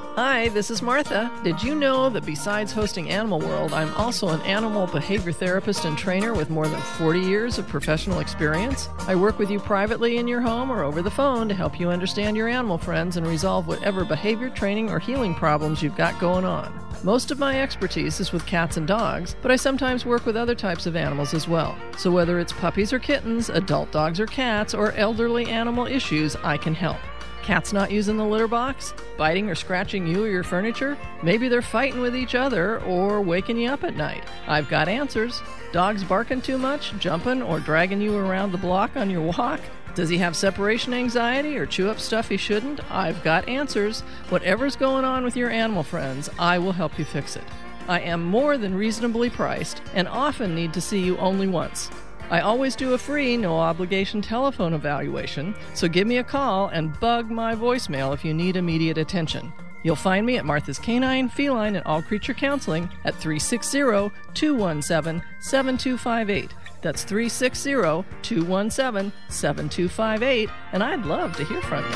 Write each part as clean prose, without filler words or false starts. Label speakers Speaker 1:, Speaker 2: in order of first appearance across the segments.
Speaker 1: Hi, this is Martha. Did you know that besides hosting Animal World, I'm also an animal behavior therapist and trainer with more than 40 years of professional experience? I work with you privately in your home or over the phone to help you understand your animal friends and resolve whatever behavior training or healing problems you've got going on. Most of my expertise is with cats and dogs, but I sometimes work with other types of animals as well. So whether it's puppies or kittens, adult dogs or cats, or elderly animal issues, I can help. Cats not using the litter box? Biting or scratching you or your furniture? Maybe they're fighting with each other or waking you up at night. I've got answers. Dogs barking too much, jumping or dragging you around the block on your walk? Does he have separation anxiety or chew up stuff he shouldn't? I've got answers. Whatever's going on with your animal friends, I will help you fix it. I am more than reasonably priced and often need to see you only once. I always do a free, no-obligation telephone evaluation, so give me a call and bug my voicemail if you need immediate attention. You'll find me at Martha's Canine, Feline, and All Creature Counseling at 360-217-7258. That's 360-217-7258, and I'd love to hear from you.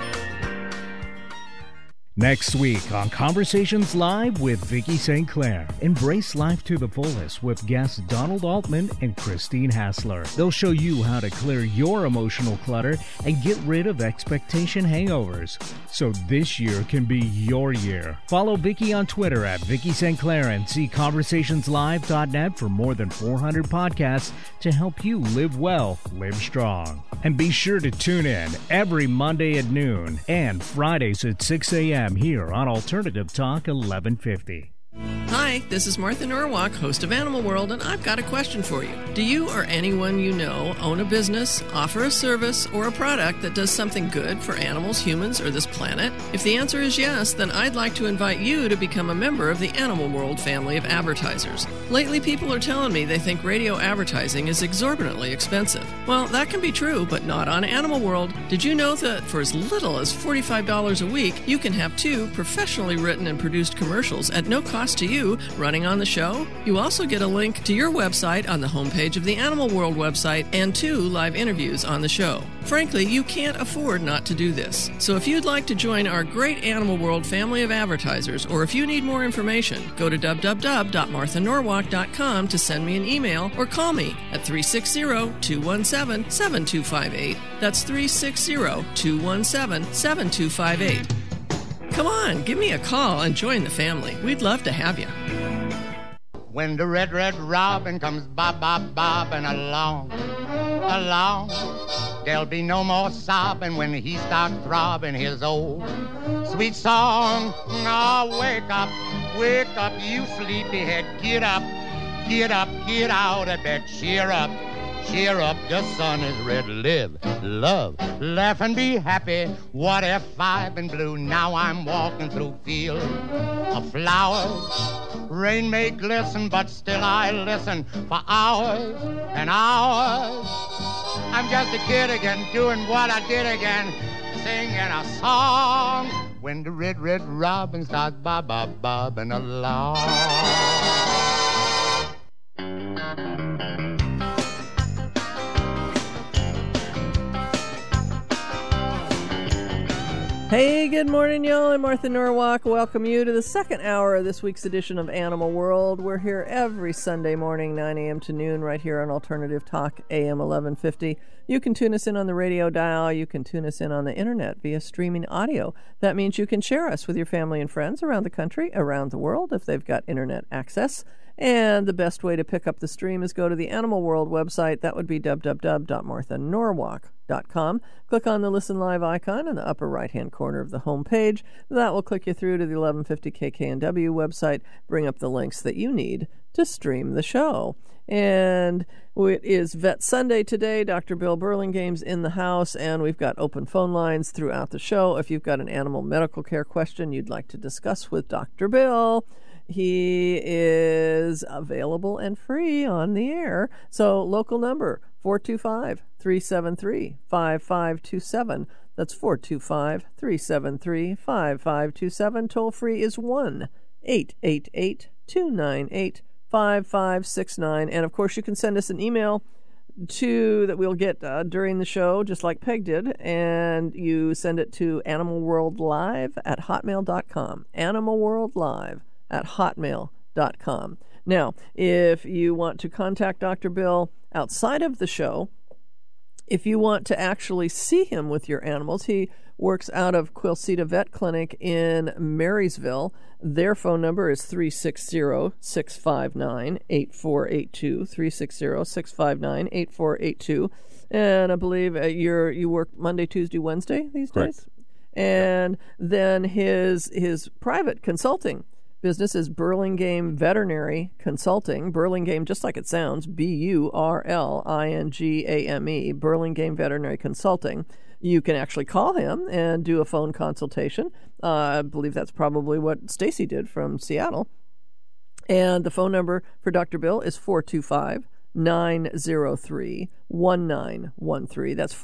Speaker 2: Next week on Conversations Live with Vicki St. Clair, embrace life to the fullest with guests Donald Altman and Christine Hassler. They'll show you how to clear your emotional clutter and get rid of expectation hangovers, so this year can be your year. Follow Vicki on Twitter at Vicki St. Clair and see conversationslive.net for more than 400 podcasts to help you live well, live strong. And be sure to tune in every Monday at noon and Fridays at 6 a.m. here on Alternative Talk 1150.
Speaker 1: Hi, this is Martha Norwalk, host of Animal World, and I've got a question for you. Do you or anyone you know own a business, offer a service, or a product that does something good for animals, humans, or this planet? If the answer is yes, then I'd like to invite you to become a member of the Animal World family of advertisers. Lately, people are telling me they think radio advertising is exorbitantly expensive. Well, that can be true, but not on Animal World. Did you know that for as little as $45 a week, you can have 2 professionally written and produced commercials at no cost to you running on the show? You also get a link to your website on the homepage of the Animal World website and 2 live interviews on the show. Frankly, you can't afford not to do this. So if you'd like to join our great Animal World family of advertisers, or if you need more information, go to www.marthanorwalk.com to send me an email or call me at 360-217-7258. That's 360-217-7258. Come on, give me a call and join the family. We'd love to have you.
Speaker 3: When the red, red robin comes bobbing along, there'll be no more sobbing when he starts throbbing his old sweet song. Oh, wake up, you sleepyhead. Get up, get out of bed. Cheer up, the sun is red. Live, love, laugh and be happy. What if I've been blue? Now I'm walking through fields of flowers. Rain may glisten, but still I listen for hours and hours. I'm just a kid again, doing what I did again, singing a song. When the red, red robin starts bobbing along.
Speaker 1: Hey, good morning, y'all. I'm Martha Norwalk. Welcome you to the second hour of this week's edition of Animal World. We're here every Sunday morning, 9 a.m. to noon, right here on Alternative Talk, AM 1150. You can tune us in on the radio dial. You can tune us in on the internet via streaming audio. That means you can share us with your family and friends around the country, around the world, if they've got internet access. And the best way to pick up the stream is go to the Animal World website. That would be www.marthanorwalk.com. Click on the Listen Live icon in the upper right-hand corner of the home page. That will click you through to the 1150 KKNW website, bring up the links that you need to stream the show. And it is Vet Sunday today. Dr. Bill Burlingame's in the house, and we've got open phone lines throughout the show. If you've got an animal medical care question you'd like to discuss with Dr. Bill, he is available and free on the air. So local number, 425-373-5527. That's 425-373-5527. Toll free is 1-888-298-5569. And of course, you can send us an email. that we'll get during the show, just like Peg did, and you send it to animalworldlive@hotmail.com. animalworldlive@hotmail.com. Now, if you want to contact Dr. Bill outside of the show, if you want to actually see him with your animals, he works out of Quilceda Vet Clinic in Marysville. Their phone number is 360-659-8482, 360-659-8482. And I believe you work Monday, Tuesday, Wednesday these days? And then his private consulting business is Burlingame Veterinary Consulting. Burlingame, just like it sounds, Burlingame, Burlingame Veterinary Consulting. You can actually call him and do a phone consultation. I believe that's probably what Stacy did from Seattle. And the phone number for Dr. Bill is 425-903-1913. That's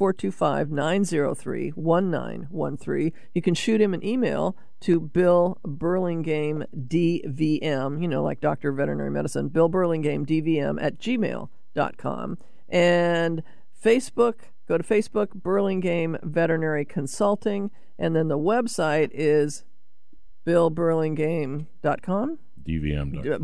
Speaker 1: 425-903-1913. You can shoot him an email to Bill Burlingame DVM, like Doctor of Veterinary Medicine, Bill Burlingame DVM @gmail.com. And Facebook, go to Facebook, Burlingame Veterinary Consulting, and then the website is billburlingame.com?
Speaker 4: DVM.com.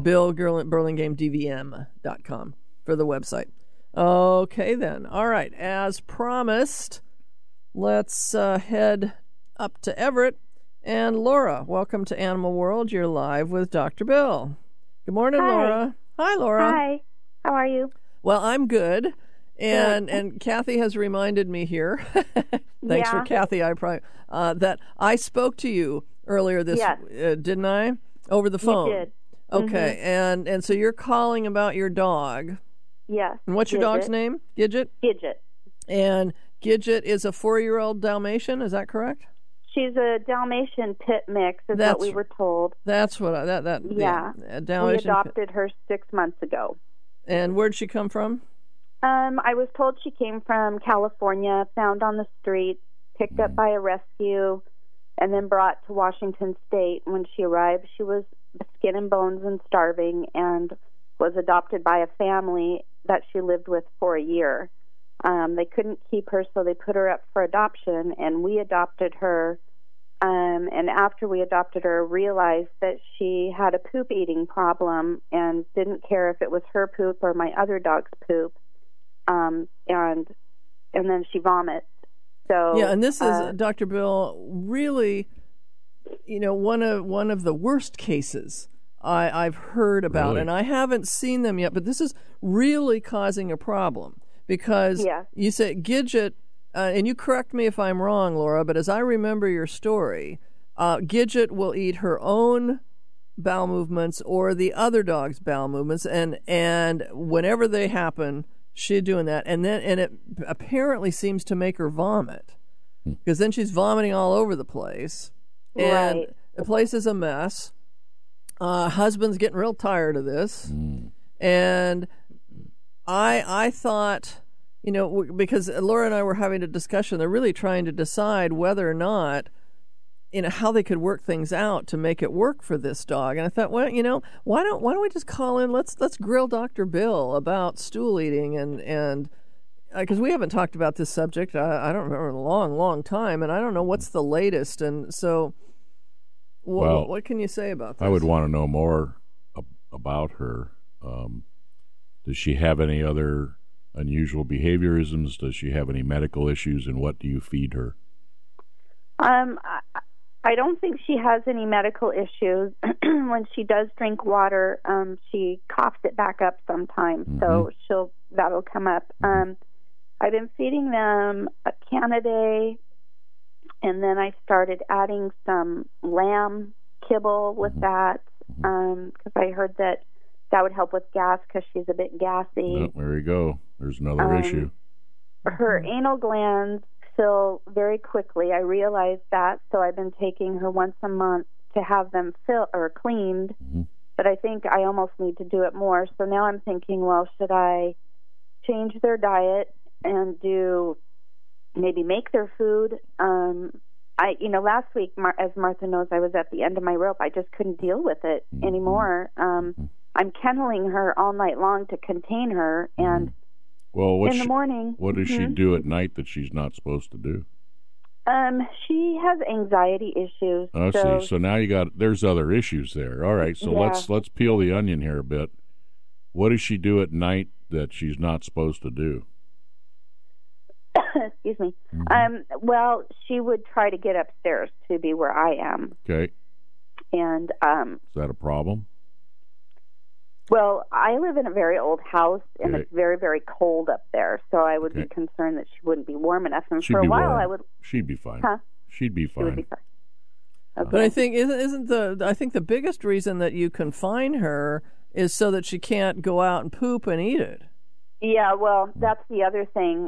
Speaker 1: billburlingamedvm.com for the website. Okay, then. All right. As promised, let's head up to Everett. And Laura, welcome to Animal World. You're live with Dr. Bill. Good morning,
Speaker 5: Hi.
Speaker 1: Laura. Hi, Laura.
Speaker 5: Hi. How are you?
Speaker 1: Well, I'm good. And Kathy has reminded me here, thanks for Kathy, that I spoke to you earlier this, didn't I? Over the phone.
Speaker 5: You did.
Speaker 1: Okay, and so you're calling about your dog.
Speaker 5: Yes.
Speaker 1: And what's your dog's name? Gidget?
Speaker 5: Gidget.
Speaker 1: And Gidget is a 4-year-old Dalmatian, is that correct?
Speaker 5: She's a Dalmatian pit mix, is what we were told.
Speaker 1: That's what Dalmatian.
Speaker 5: We adopted her 6 months ago.
Speaker 1: And where'd she come from?
Speaker 5: I was told she came from California, found on the street, picked up by a rescue, and then brought to Washington State. When she arrived, she was skin and bones and starving, and was adopted by a family that she lived with for a year. They couldn't keep her, so they put her up for adoption, and we adopted her. And after we adopted her, realized that she had a poop eating problem and didn't care if it was her poop or my other dog's poop. And then she vomits. So
Speaker 1: and this is Dr. Bill, really, one of the worst cases I've heard about,
Speaker 4: really?
Speaker 1: And I haven't seen them yet. But this is really causing a problem because you said Gidget, and you correct me if I'm wrong, Laura, but as I remember your story, Gidget will eat her own bowel movements or the other dog's bowel movements, and whenever they happen, she's doing that, and it apparently seems to make her vomit, because then she's vomiting all over the place, and the place is a mess. Husband's getting real tired of this, and I thought, because Laura and I were having a discussion, they're really trying to decide whether or not, how they could work things out to make it work for this dog. And I thought, well, why don't we just call in? Let's grill Dr. Bill about stool eating, and because we haven't talked about this subject, I don't remember, in a long time, and I don't know what's the latest. And so, what can you say about this?
Speaker 4: I would want to know more about her. Does she have any other unusual behaviorisms? Does she have any medical issues? And what do you feed her?
Speaker 5: I don't think she has any medical issues. When she does drink water, she coughs it back up sometimes, so that'll come up. I've been feeding them a can a day, and then I started adding some lamb kibble with that, because I heard that would help with gas, because she's a bit gassy.
Speaker 4: Oh, there you go. There's another issue.
Speaker 5: Her anal glands fill very quickly. I realized that, so I've been taking her once a month to have them cleaned. But I think I almost need to do it more. So now I'm thinking, well, should I change their diet and maybe make their food? Last week, as Martha knows, I was at the end of my rope. I just couldn't deal with it anymore. I'm kenneling her all night long to contain her, and
Speaker 4: Well,
Speaker 5: in the morning.
Speaker 4: What does she do at night that she's not supposed to do?
Speaker 5: She has anxiety issues.
Speaker 4: I see. So now there's other issues there. All right. So let's peel the onion here a bit. What does she do at night that she's not supposed to do?
Speaker 5: Excuse me. Well, she would try to get upstairs to be where I am.
Speaker 4: Okay.
Speaker 5: And
Speaker 4: is that a problem?
Speaker 5: Well, I live in a very old house, and it's very, very cold up there. So I would be concerned that she wouldn't be warm enough. And for a while,
Speaker 4: She'd be fine.
Speaker 5: Huh?
Speaker 4: She'd be fine.
Speaker 5: She would be fine. Okay.
Speaker 1: But I think I think the biggest reason that you confine her is so that she can't go out and poop and eat it.
Speaker 5: Yeah, well, that's the other thing.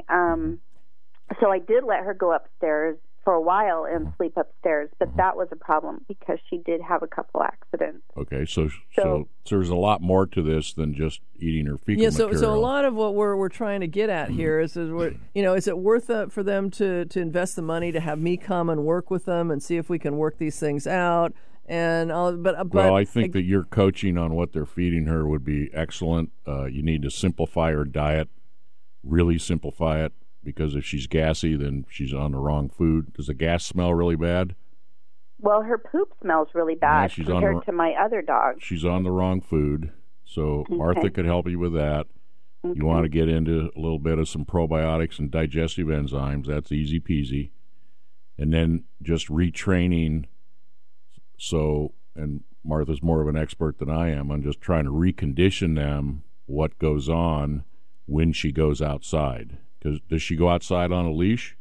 Speaker 5: So I did let her go upstairs for a while and sleep upstairs, but that was a problem because she did have a couple accidents.
Speaker 4: Okay, so there's a lot more to this than just eating her fecal material.
Speaker 1: So a lot of what we're trying to get at here is it worth it for them to invest the money to have me come and work with them and see if we can work these things out? But
Speaker 4: I think that your coaching on what they're feeding her would be excellent. You need to simplify her diet, really simplify it, because if she's gassy, then she's on the wrong food. Does the gas smell really bad?
Speaker 5: Well, her poop smells really bad compared to my other dog.
Speaker 4: She's on the wrong food, so Martha could help you with that. Okay. You want to get into a little bit of some probiotics and digestive enzymes. That's easy peasy. And then just retraining. So, and Martha's more of an expert than I am. I'm just trying to recondition them what goes on when she goes outside. Does she go outside on a leash?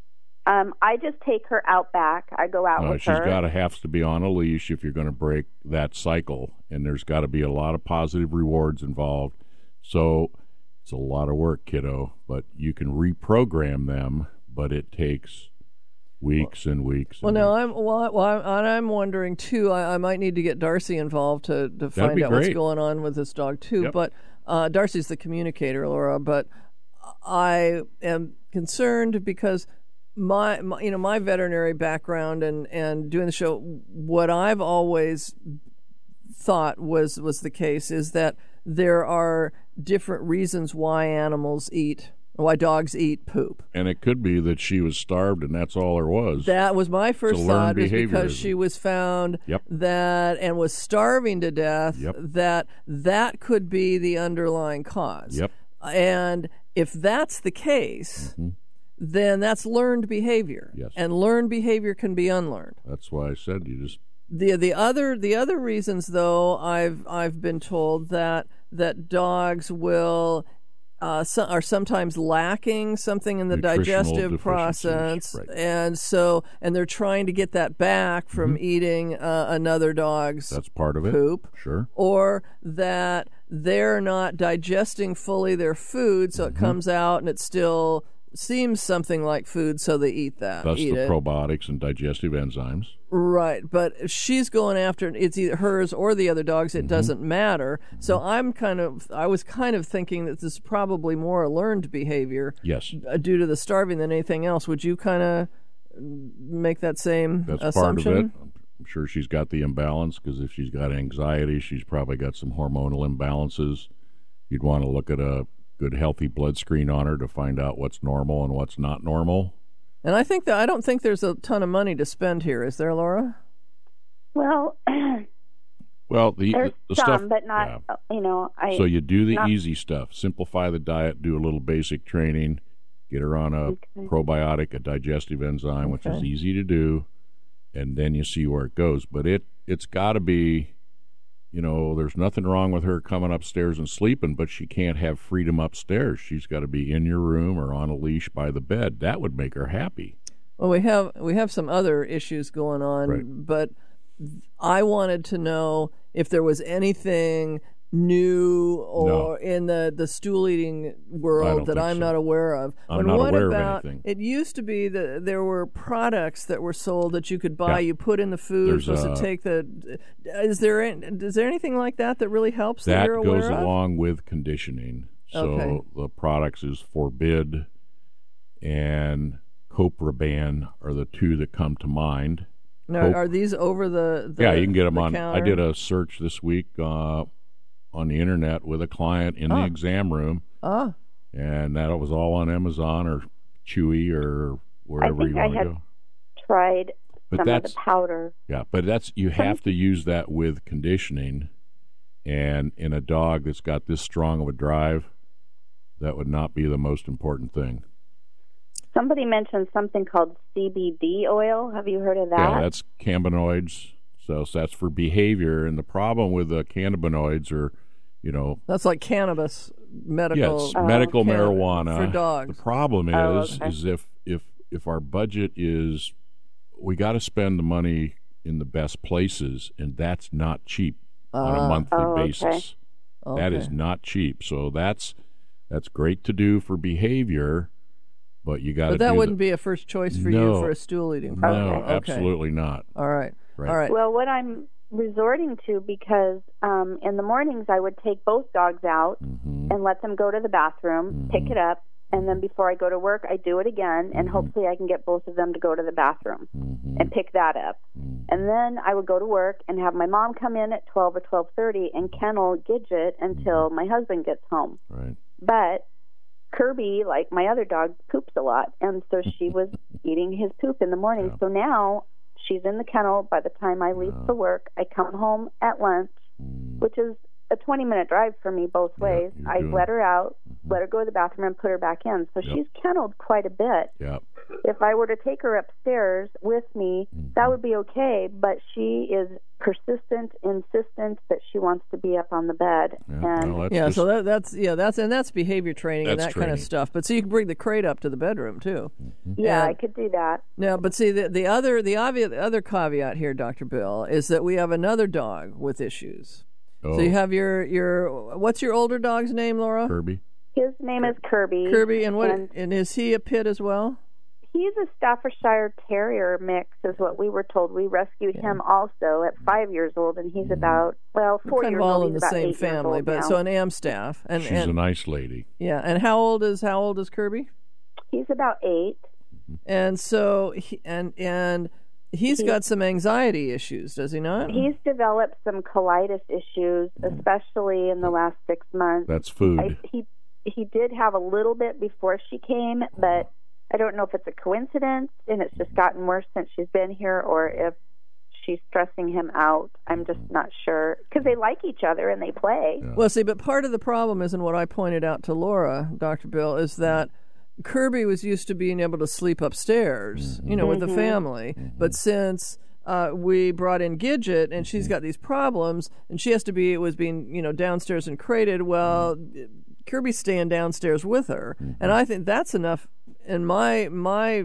Speaker 5: I just take her out back. I go out with her.
Speaker 4: She's has to be on a leash if you're going to break that cycle, and there's got to be a lot of positive rewards involved. So it's a lot of work, kiddo, but you can reprogram them, but it takes weeks and weeks.
Speaker 1: I'm wondering too. I might need to get Darcy involved to find out what's going on with this dog too. Yep. But Darcy's the communicator, Laura. But I am concerned because my veterinary background and doing the show, what I've always thought was the case is that there are different reasons why dogs eat poop.
Speaker 4: And it could be that she was starved and that's all there was.
Speaker 1: That was my first thought, was because she was found that and was starving to death, that could be the underlying cause.
Speaker 4: Yep.
Speaker 1: And if that's the case, then that's learned behavior.
Speaker 4: Yes.
Speaker 1: And learned behavior can be unlearned.
Speaker 4: That's why I said you just...
Speaker 1: The other reasons, though, I've been told that dogs will are sometimes lacking something in the digestive process,
Speaker 4: right.
Speaker 1: and they're trying to get that back from eating another dog's
Speaker 4: That's part of
Speaker 1: poop.
Speaker 4: It. Sure.
Speaker 1: Or that they're not digesting fully their food, so it comes out and it still seems something like food, so they eat that.
Speaker 4: That's the probiotics and digestive enzymes.
Speaker 1: Right, but she's going after it's either hers or the other dog's. It doesn't matter. So I was kind of thinking that this is probably more a learned behavior.
Speaker 4: Yes.
Speaker 1: Due to the starving than anything else. Would you kind of make that same
Speaker 4: That's
Speaker 1: assumption?
Speaker 4: part of it. I'm sure she's got the imbalance, because if she's got anxiety, she's probably got some hormonal imbalances. You'd want to look at a good healthy blood screen on her to find out what's normal and what's not normal.
Speaker 1: And I don't think there's a ton of money to spend here, is there, Laura?
Speaker 5: Well,
Speaker 4: the
Speaker 5: some,
Speaker 4: stuff,
Speaker 5: but not.
Speaker 4: So you do the easy stuff. Simplify the diet. Do a little basic training. Get her on a probiotic, a digestive enzyme, which is easy to do, and then you see where it goes. But it's got to be. There's nothing wrong with her coming upstairs and sleeping, but she can't have freedom upstairs. She's got to be in your room or on a leash by the bed. That would make her happy.
Speaker 1: Well, we have some other issues going on,
Speaker 4: right.
Speaker 1: But I wanted to know if there was anything new or in the stool eating world that I'm not aware of.
Speaker 4: I'm not aware of anything.
Speaker 1: It used to be that there were products that were sold that you could buy. You put in the food. Is there anything like that really helps? That you're aware
Speaker 4: goes
Speaker 1: of?
Speaker 4: Along with conditioning. So the products is Forbid and Copraban are the two that come to mind.
Speaker 1: Now, are these over the
Speaker 4: you can get them on.
Speaker 1: counter?
Speaker 4: I did a search this week on the internet with a client in the exam room. And that was all on Amazon or Chewy or wherever you want to go.
Speaker 5: Tried
Speaker 4: but
Speaker 5: some of the powder.
Speaker 4: Yeah, but you have to use that with conditioning. And in a dog that's got this strong of a drive, that would not be the most important thing.
Speaker 5: Somebody mentioned something called CBD oil. Have you heard of that?
Speaker 4: Yeah, that's cannabinoids. So that's for behavior. And the problem with the cannabinoids are,
Speaker 1: that's like cannabis, medical.
Speaker 4: Yes, medical marijuana
Speaker 1: for dogs.
Speaker 4: The problem is if our budget is, we got to spend the money in the best places, and that's not cheap on a monthly basis. Okay. That is not cheap. So that's great to do for behavior, but you got to.
Speaker 1: But that wouldn't be a first choice for you for a stool eating problem.
Speaker 4: No, absolutely not.
Speaker 1: All right.
Speaker 5: Well, what I'm resorting to, because in the mornings I would take both dogs out and let them go to the bathroom, pick it up, and then before I go to work, I do it again, and hopefully I can get both of them to go to the bathroom and pick that up. And then I would go to work and have my mom come in at 12 or 12:30 and kennel Gidget until my husband gets home.
Speaker 4: Right.
Speaker 5: But Kirby, like my other dog, poops a lot, and so she was eating his poop in the morning. Yeah. So now she's in the kennel by the time I leave for work. I come home at lunch, which is a 20-minute drive for me both ways. I let her out, let her go to the bathroom, and put her back in. So she's kenneled quite a bit.
Speaker 4: Yep.
Speaker 5: If I were to take her upstairs with me, that would be okay, but she is persistent, insistent that she wants to be up on the bed.
Speaker 1: So that's behavior training and that kind of stuff. But so you can bring the crate up to the bedroom too.
Speaker 5: Yeah, I could do that.
Speaker 1: Now, but see the other caveat here, Dr. Bill, is that we have another dog with issues. Oh. So you have your what's your older dog's name, Laura?
Speaker 4: Kirby.
Speaker 5: His name is Kirby.
Speaker 1: Kirby, and is he a pit as well?
Speaker 5: He's a Staffordshire Terrier mix, is what we were told. We rescued him also at 5 years old, and he's about 4
Speaker 1: kind
Speaker 5: years
Speaker 1: of all
Speaker 5: old.
Speaker 1: in the same family, but so an Amstaff, and
Speaker 4: she's a nice lady.
Speaker 1: Yeah, and how old is Kirby?
Speaker 5: He's about 8.
Speaker 1: And so he's got some anxiety issues, does he not?
Speaker 5: He's developed some colitis issues, especially in the last 6 months.
Speaker 4: That's food.
Speaker 5: He did have a little bit before she came, but I don't know if it's a coincidence and it's just gotten worse since she's been here, or if she's stressing him out. I'm just not sure, because they like each other and they play.
Speaker 1: Yeah. Well, see, but part of the problem is, and what I pointed out to Laura, Dr. Bill, is that Kirby was used to being able to sleep upstairs, with the family. But since we brought in Gidget and she's got these problems and she has to was being, downstairs and crated, well, Kirby's staying downstairs with her. And I think that's enough in my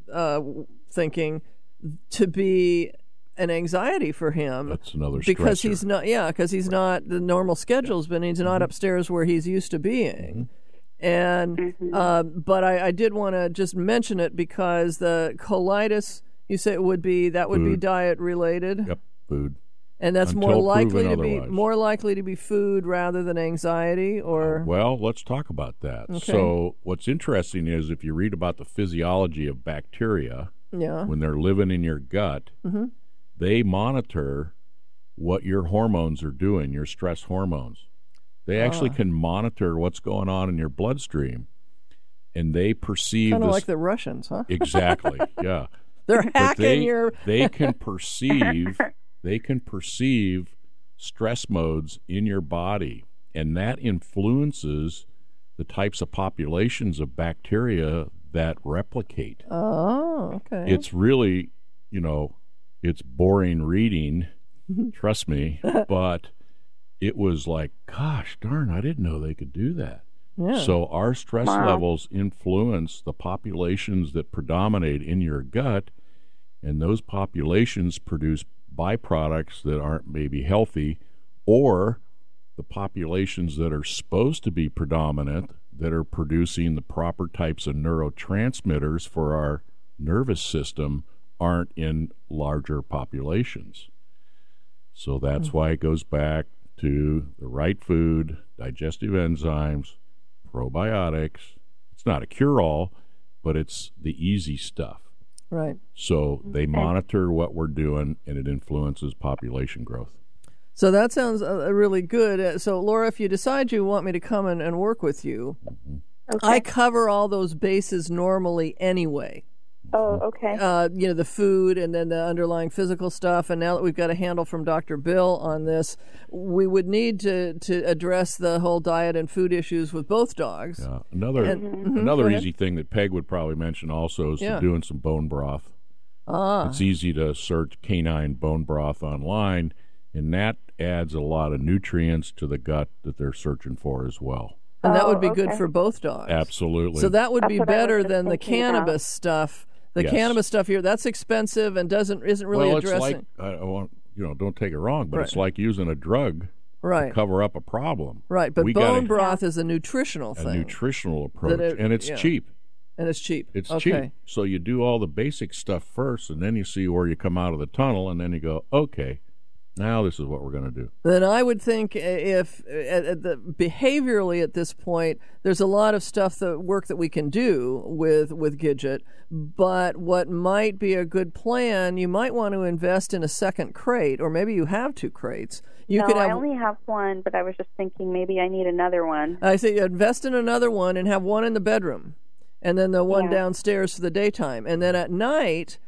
Speaker 1: thinking to be an anxiety for him.
Speaker 4: That's another stressor.
Speaker 1: Because he's not the normal schedule's been, he's not upstairs where he's used to being. And but I did want to just mention it because the colitis, you say it would be diet related.
Speaker 4: Yep, food.
Speaker 1: And that's more likely to be food rather than anxiety, or
Speaker 4: well, let's talk about that. Okay. So what's interesting is if you read about the physiology of bacteria, when they're living in your gut, they monitor what your hormones are doing, your stress hormones. They actually can monitor what's going on in your bloodstream, and they perceive
Speaker 1: kind of like the Russians, huh?
Speaker 4: Exactly. Yeah,
Speaker 1: they're hacking your.
Speaker 4: They can perceive. They can perceive stress modes in your body, and that influences the types of populations of bacteria that replicate.
Speaker 1: Oh, okay.
Speaker 4: It's really, it's boring reading, trust me, but it was like, gosh darn, I didn't know they could do that. Yeah. So our stress levels influence the populations that predominate in your gut, and those populations produce byproducts that aren't maybe healthy, or the populations that are supposed to be predominant that are producing the proper types of neurotransmitters for our nervous system aren't in larger populations. So that's why it goes back to the right food, digestive enzymes, probiotics. It's not a cure-all, but it's the easy stuff.
Speaker 1: Right.
Speaker 4: So they monitor what we're doing, and it influences population growth.
Speaker 1: So that sounds really good. So, Laura, if you decide you want me to come and work with you,
Speaker 5: Okay.
Speaker 1: I cover all those bases normally anyway.
Speaker 5: Oh, okay.
Speaker 1: The food and then the underlying physical stuff. And now that we've got a handle from Dr. Bill on this, we would need to address the whole diet and food issues with both dogs.
Speaker 4: Yeah. Another easy thing that Peg would probably mention also is doing some bone broth. It's easy to search canine bone broth online, and that adds a lot of nutrients to the gut that they're searching for as well.
Speaker 1: And that would be good for both dogs.
Speaker 4: Absolutely.
Speaker 1: So that would
Speaker 5: That's
Speaker 1: be
Speaker 5: what I was
Speaker 1: better
Speaker 5: just
Speaker 1: than the
Speaker 5: thinking
Speaker 1: cannabis stuff. The cannabis stuff here, that's expensive and isn't really addressing.
Speaker 4: It's like, don't take it wrong, but it's like using a drug to cover up a problem.
Speaker 1: Right, but bone broth is a nutritional thing.
Speaker 4: A nutritional approach, and it's cheap.
Speaker 1: And it's cheap.
Speaker 4: It's cheap. So you do all the basic stuff first, and then you see where you come out of the tunnel, and then you go, okay, now this is what we're going to do.
Speaker 1: Then I would think if behaviorally at this point, there's a lot of work that we can do with Gidget, but what might be a good plan, you might want to invest in a second crate, or maybe you have 2 crates.
Speaker 5: I only have one, but I was just thinking maybe I need another one.
Speaker 1: I say invest in another one and have one in the bedroom, and then the one downstairs for the daytime. And then at night,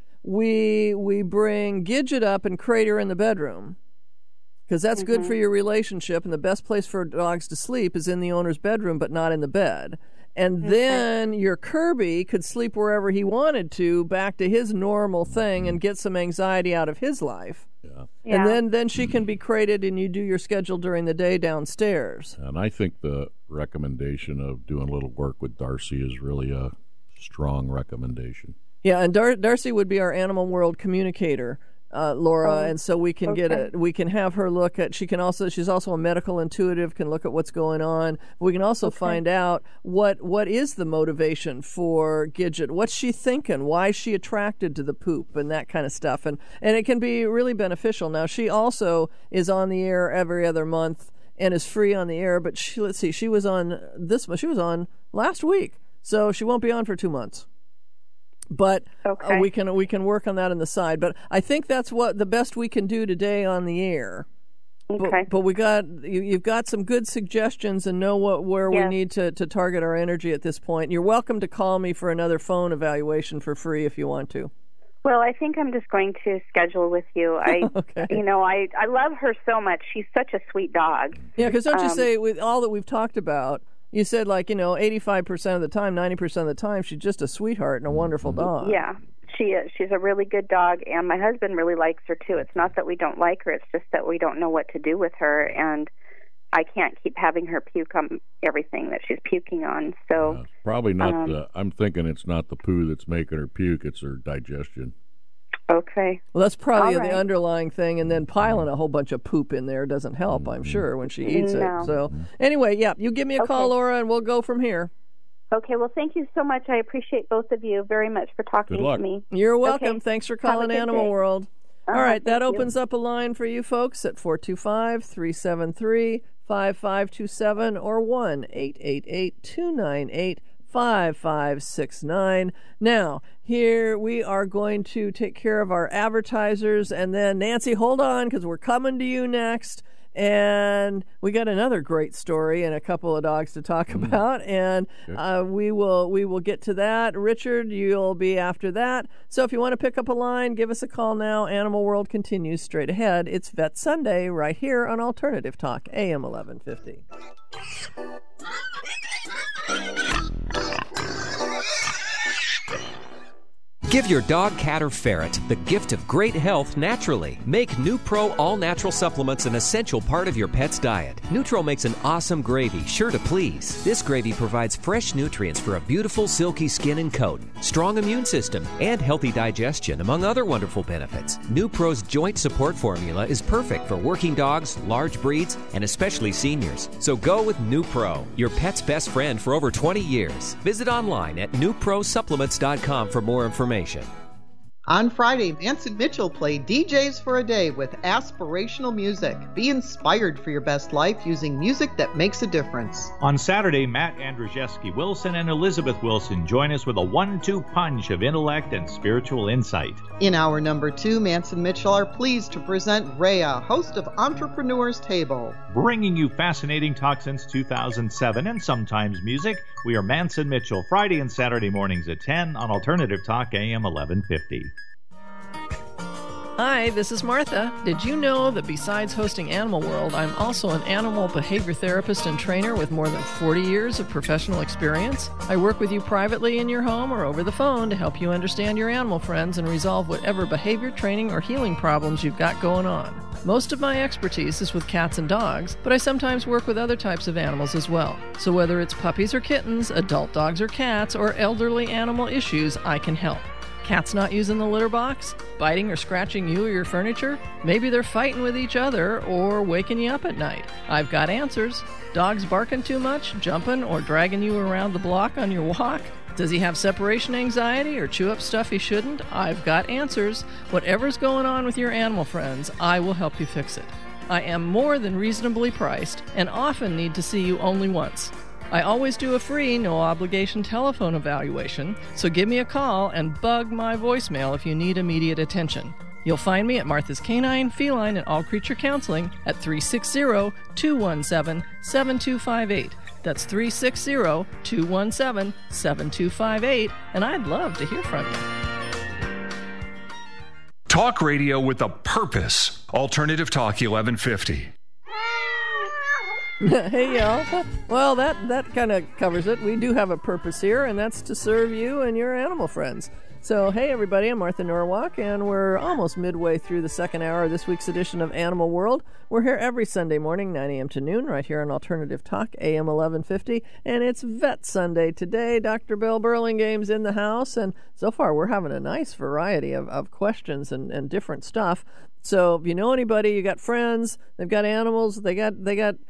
Speaker 1: we bring Gidget up and crate her in the bedroom, because that's good for your relationship, and the best place for dogs to sleep is in the owner's bedroom, but not in the bed. And then your Kirby could sleep wherever he wanted to, back to his normal thing, and get some anxiety out of his life.
Speaker 4: Yeah.
Speaker 1: And then she can be crated, and you do your schedule during the day downstairs.
Speaker 4: And I think the recommendation of doing a little work with Darcy is really a strong recommendation.
Speaker 1: Yeah, and Darcy would be our Animal World communicator, Laura, and so we can we can have her look at. She's also a medical intuitive, can look at what's going on. We can also find out what is the motivation for Gidget. What's she thinking? Why is she attracted to the poop and that kind of stuff? And it can be really beneficial. Now, she also is on the air every other month and is free on the air. But she was on She was on last week, so she won't be on for 2 months. But we can work on that on the side. But I think that's what the best we can do today on the air.
Speaker 5: Okay.
Speaker 1: But you've got some good suggestions and know where we need to target our energy at this point. You're welcome to call me for another phone evaluation for free if you want to.
Speaker 5: Well, I think I'm just going to schedule with you. I love her so much. She's such a sweet dog. Yeah,
Speaker 1: because don't you say, with all that we've talked about, you said 85% of the time, 90% of the time, she's just a sweetheart and a wonderful dog.
Speaker 5: Yeah, she is. She's a really good dog, and my husband really likes her, too. It's not that we don't like her. It's just that we don't know what to do with her, and I can't keep having her puke on everything that she's puking on. So
Speaker 4: it's probably not I'm thinking it's not the poo that's making her puke. It's her digestion.
Speaker 5: Okay.
Speaker 1: Well, that's probably the underlying thing, and then piling a whole bunch of poop in there doesn't help, I'm sure, when she eats it. So anyway, you give me a call, Laura, and we'll go from here.
Speaker 5: Okay, well, thank you so much. I appreciate both of you very much for talking to me.
Speaker 1: You're welcome. Okay. Thanks for calling Animal World. All right, that opens up a line for you folks at 425-373-5527 or 1-888-298-5569. Now, here we are going to take care of our advertisers, and then Nancy, hold on, because we're coming to you next. And we got another great story and a couple of dogs to talk about, and we will get to that. Richard, you'll be after that. So if you want to pick up a line, give us a call now. Animal World continues straight ahead. It's Vet Sunday right here on Alternative Talk, AM 1150.
Speaker 6: Give your dog, cat, or ferret the gift of great health naturally. Make NuPro all-natural supplements an essential part of your pet's diet. Nutro makes an awesome gravy, sure to please. This gravy provides fresh nutrients for a beautiful, silky skin and coat, strong immune system, and healthy digestion, among other wonderful benefits. NuPro's joint support formula is perfect for working dogs, large breeds, and especially seniors. So go with NuPro, your pet's best friend for over 20 years. Visit online at NuProSupplements.com for more information.
Speaker 7: On Friday, Manson Mitchell played DJs for a Day with aspirational music. Be inspired for your best life using music that makes a difference.
Speaker 8: On Saturday, Matt Andrzejewski Wilson and Elizabeth Wilson join us with a 1-2 punch of intellect and spiritual insight.
Speaker 7: In hour number 2, Manson Mitchell are pleased to present Rhea, host of Entrepreneur's Table.
Speaker 8: Bringing you fascinating talk since 2007 and sometimes music, we are Manson Mitchell, Friday and Saturday mornings at 10 on Alternative Talk AM 1150.
Speaker 1: Hi, this is Martha. Did you know that besides hosting Animal World, I'm also an animal behavior therapist and trainer with more than 40 years of professional experience? I work with you privately in your home or over the phone to help you understand your animal friends and resolve whatever behavior training or healing problems you've got going on. Most of my expertise is with cats and dogs, but I sometimes work with other types of animals as well. So whether it's puppies or kittens, adult dogs or cats, or elderly animal issues, I can help. Cats not using the litter box? Biting or scratching you or your furniture? Maybe they're fighting with each other or waking you up at night. I've got answers. Dogs barking too much, jumping or dragging you around the block on your walk? Does he have separation anxiety or chew up stuff he shouldn't? I've got answers. Whatever's going on with your animal friends, I will help you fix it. I am more than reasonably priced and often need to see you only once. I always do a free, no-obligation telephone evaluation, so give me a call and bug my voicemail if you need immediate attention. You'll find me at Martha's Canine, Feline, and All Creature Counseling at 360-217-7258. That's 360-217-7258, and I'd love to hear from you.
Speaker 9: Talk radio with a purpose. Alternative Talk 1150.
Speaker 1: Hey, y'all. Well, that kind of covers it. We do have a purpose here, and that's to serve you and your animal friends. So, hey, everybody, I'm Martha Norwalk, and we're almost midway through the second hour of this week's edition of Animal World. We're here every Sunday morning, 9 a.m. to noon, right here on Alternative Talk, AM 1150, and it's Vet Sunday today. Dr. Bill Burlingame's in the house, and so far we're having a nice variety of questions and different stuff. So, if you know anybody, you got friends, they've got animals, they got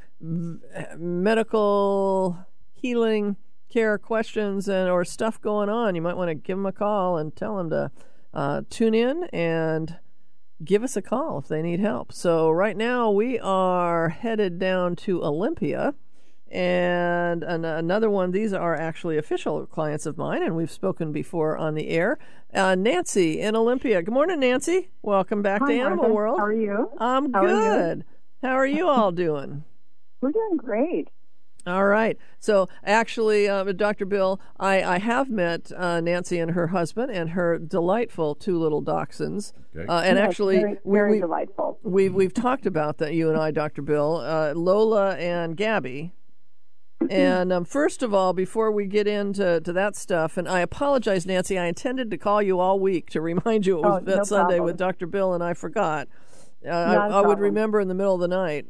Speaker 1: medical healing care questions or stuff going on, you might want to give them a call and tell them to tune in and give us a call if they need help. So right now we are headed down to Olympia, and another one. These are actually official clients of mine, and we've spoken before on the air. Nancy in Olympia. Good morning, Nancy. Welcome back to Animal
Speaker 10: Martha.
Speaker 1: World.
Speaker 10: How are you?
Speaker 1: I'm
Speaker 10: How
Speaker 1: good. How are you all doing?
Speaker 10: We're doing great.
Speaker 1: All right. So actually, Dr. Bill, I have met Nancy and her husband and her delightful two little dachshunds. Okay. And
Speaker 10: yes,
Speaker 1: actually,
Speaker 10: very delightful.
Speaker 1: We've talked about that, you and I, Dr. Bill, Lola and Gabby. And first of all, before we get into that stuff, and I apologize, Nancy, I intended to call you all week to remind you it was Vet Sunday
Speaker 10: problem.
Speaker 1: with Dr. Bill, and I forgot. I would remember in the middle of the night.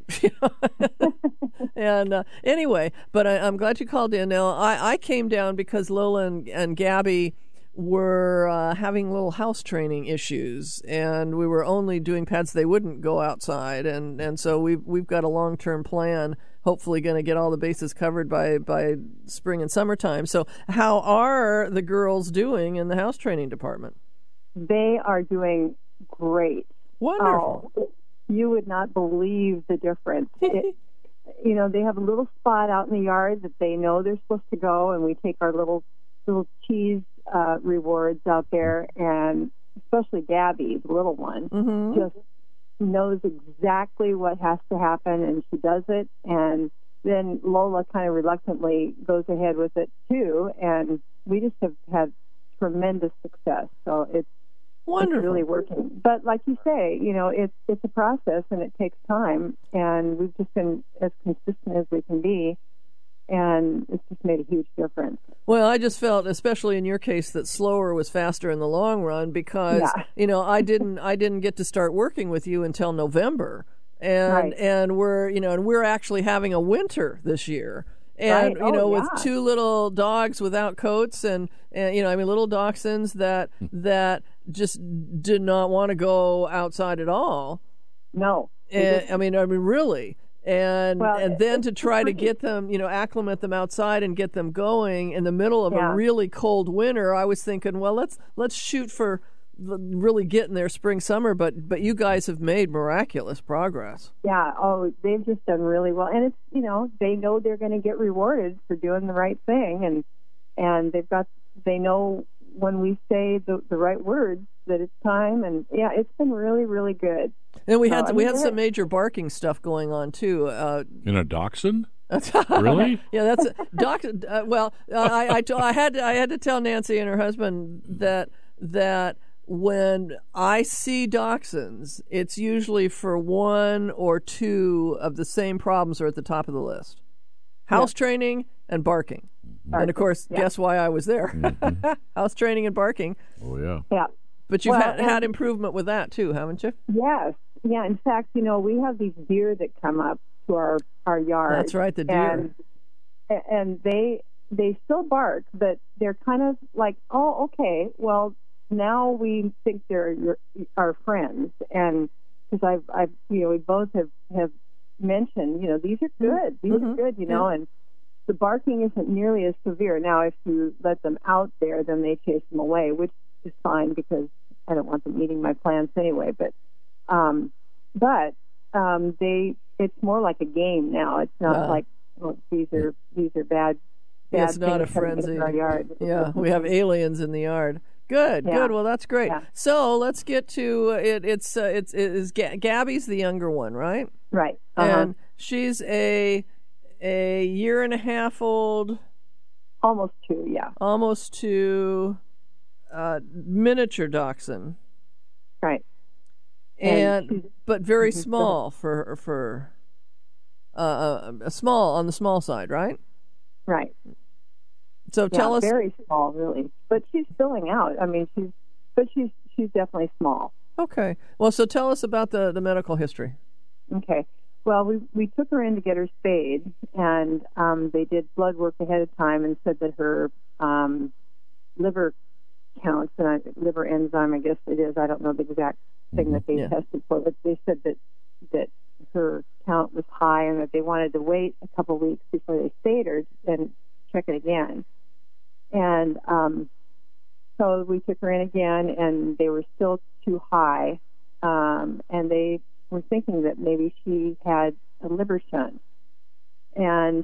Speaker 1: And anyway, but I'm glad you called in. Now, I came down because Lola and Gabby were having little house training issues, and we were only doing pets. They wouldn't go outside, and so we've got a long-term plan, hopefully going to get all the bases covered by spring and summertime. So how are the girls doing in the house training department?
Speaker 10: They are doing great.
Speaker 1: Wonderful.
Speaker 10: Oh, you would not believe the difference. They have a little spot out in the yard that they know they're supposed to go, and we take our little cheese rewards out there, and especially Gabby, the little one, just knows exactly what has to happen, and she does it. And then Lola kind of reluctantly goes ahead with it too, and we just have had tremendous success. So it's wonderful. It's really working. But like you say, it's a process and it takes time, and we've just been as consistent as we can be, and it's just made a huge difference.
Speaker 1: Well, I just felt, especially in your case, that slower was faster in the long run because, I didn't get to start working with you until November. And
Speaker 10: right.
Speaker 1: and we're actually having a winter this year. And,
Speaker 10: right.
Speaker 1: With two little dogs without coats and little dachshunds that just did not want to go outside at all.
Speaker 10: No.
Speaker 1: Really. And then to try to get them, acclimate them outside and get them going in the middle of a really cold winter, I was thinking, well, let's shoot for really getting there spring, summer, but you guys have made miraculous progress.
Speaker 10: Yeah. Oh, they've just done really well. And it's, they know they're going to get rewarded for doing the right thing. And they know when we say the right words that it's time. And yeah, it's been really, really good.
Speaker 1: And we had some major barking stuff going on too.
Speaker 4: In a dachshund? Really?
Speaker 1: Yeah, that's dachshund. I had to tell Nancy and her husband that when I see dachshunds, it's usually for one or two of the same problems are at the top of the list: house training and barking. And of course, guess why I was there?
Speaker 4: Mm-hmm.
Speaker 1: House training and barking.
Speaker 4: Oh yeah.
Speaker 10: Yeah.
Speaker 1: But you've had improvement with that too, haven't you?
Speaker 10: Yes. Yeah. In fact, we have these deer that come up to our yard.
Speaker 1: That's right, the deer.
Speaker 10: And they still bark, but they're kind of like, oh, okay, well, now we think they're our friends, and because we both have mentioned, these are good, are good, and the barking isn't nearly as severe. Now, if you let them out there, then they chase them away, which is fine because I don't want them eating my plants anyway. But it's more like a game now. It's not like these are bad.
Speaker 1: It's not a frenzy.
Speaker 10: In our yard.
Speaker 1: Yeah, we have aliens in the yard. Good. Well, that's great. Yeah. So let's get to it. It's Gabby's the younger one, right?
Speaker 10: Right.
Speaker 1: And she's a year and a half old.
Speaker 10: Almost 2, yeah.
Speaker 1: Almost 2. Miniature dachshund.
Speaker 10: Right.
Speaker 1: But very small for small on the small side, right?
Speaker 10: Right.
Speaker 1: So tell us.
Speaker 10: Very small, really. But she's filling out. I mean, she's definitely small.
Speaker 1: Okay. Well, so tell us about the medical history.
Speaker 10: Okay. Well, we took her in to get her spayed, and they did blood work ahead of time and said that her liver counts and liver enzyme, I guess it is. I don't know the exact thing that they tested for, but they said that her count was high and that they wanted to wait a couple of weeks before they spayed her and check it again. And so we took her in again, and they were still too high, and they were thinking that maybe she had a liver shunt. And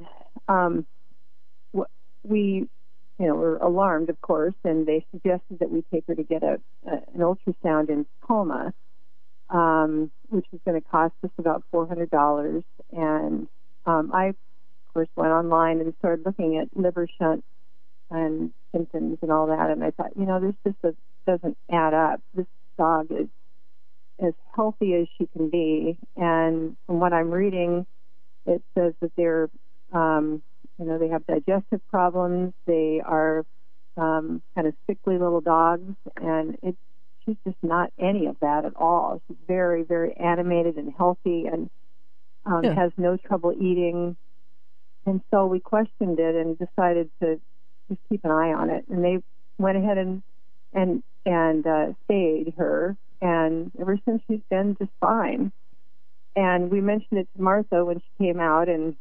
Speaker 10: we were alarmed, of course, and they suggested that we take her to get an ultrasound in Tacoma, which was going to cost us about $400. And I, of course, went online and started looking at liver shunt and symptoms and all that, and I thought, this just doesn't add up. This dog is as healthy as she can be, and from what I'm reading, it says that they're, they have digestive problems. They are kind of sickly little dogs, and she's just not any of that at all. She's very, very animated and healthy, and has no trouble eating. And so we questioned it and decided to just keep an eye on it. And they went ahead and spayed her, and ever since she's been just fine. And we mentioned it to Martha when she came out, and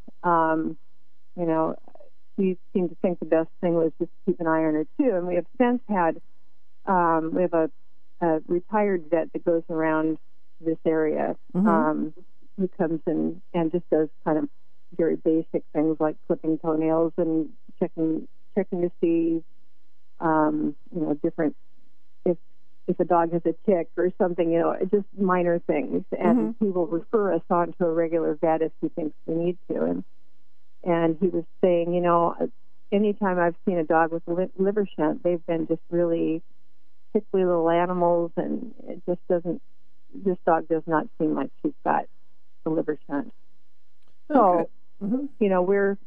Speaker 10: she seemed to think the best thing was just to keep an eye on her too. And we have since had we have a retired vet that goes around this area, who comes in and just does kind of very basic things like clipping toenails and checking to see, different, if a dog has a tick or something, just minor things. And he will refer us on to a regular vet if he thinks we need to. And he was saying, anytime I've seen a dog with a liver shunt, they've been just really sickly little animals, and it just doesn't, this dog does not seem like she's got a liver shunt. So, we're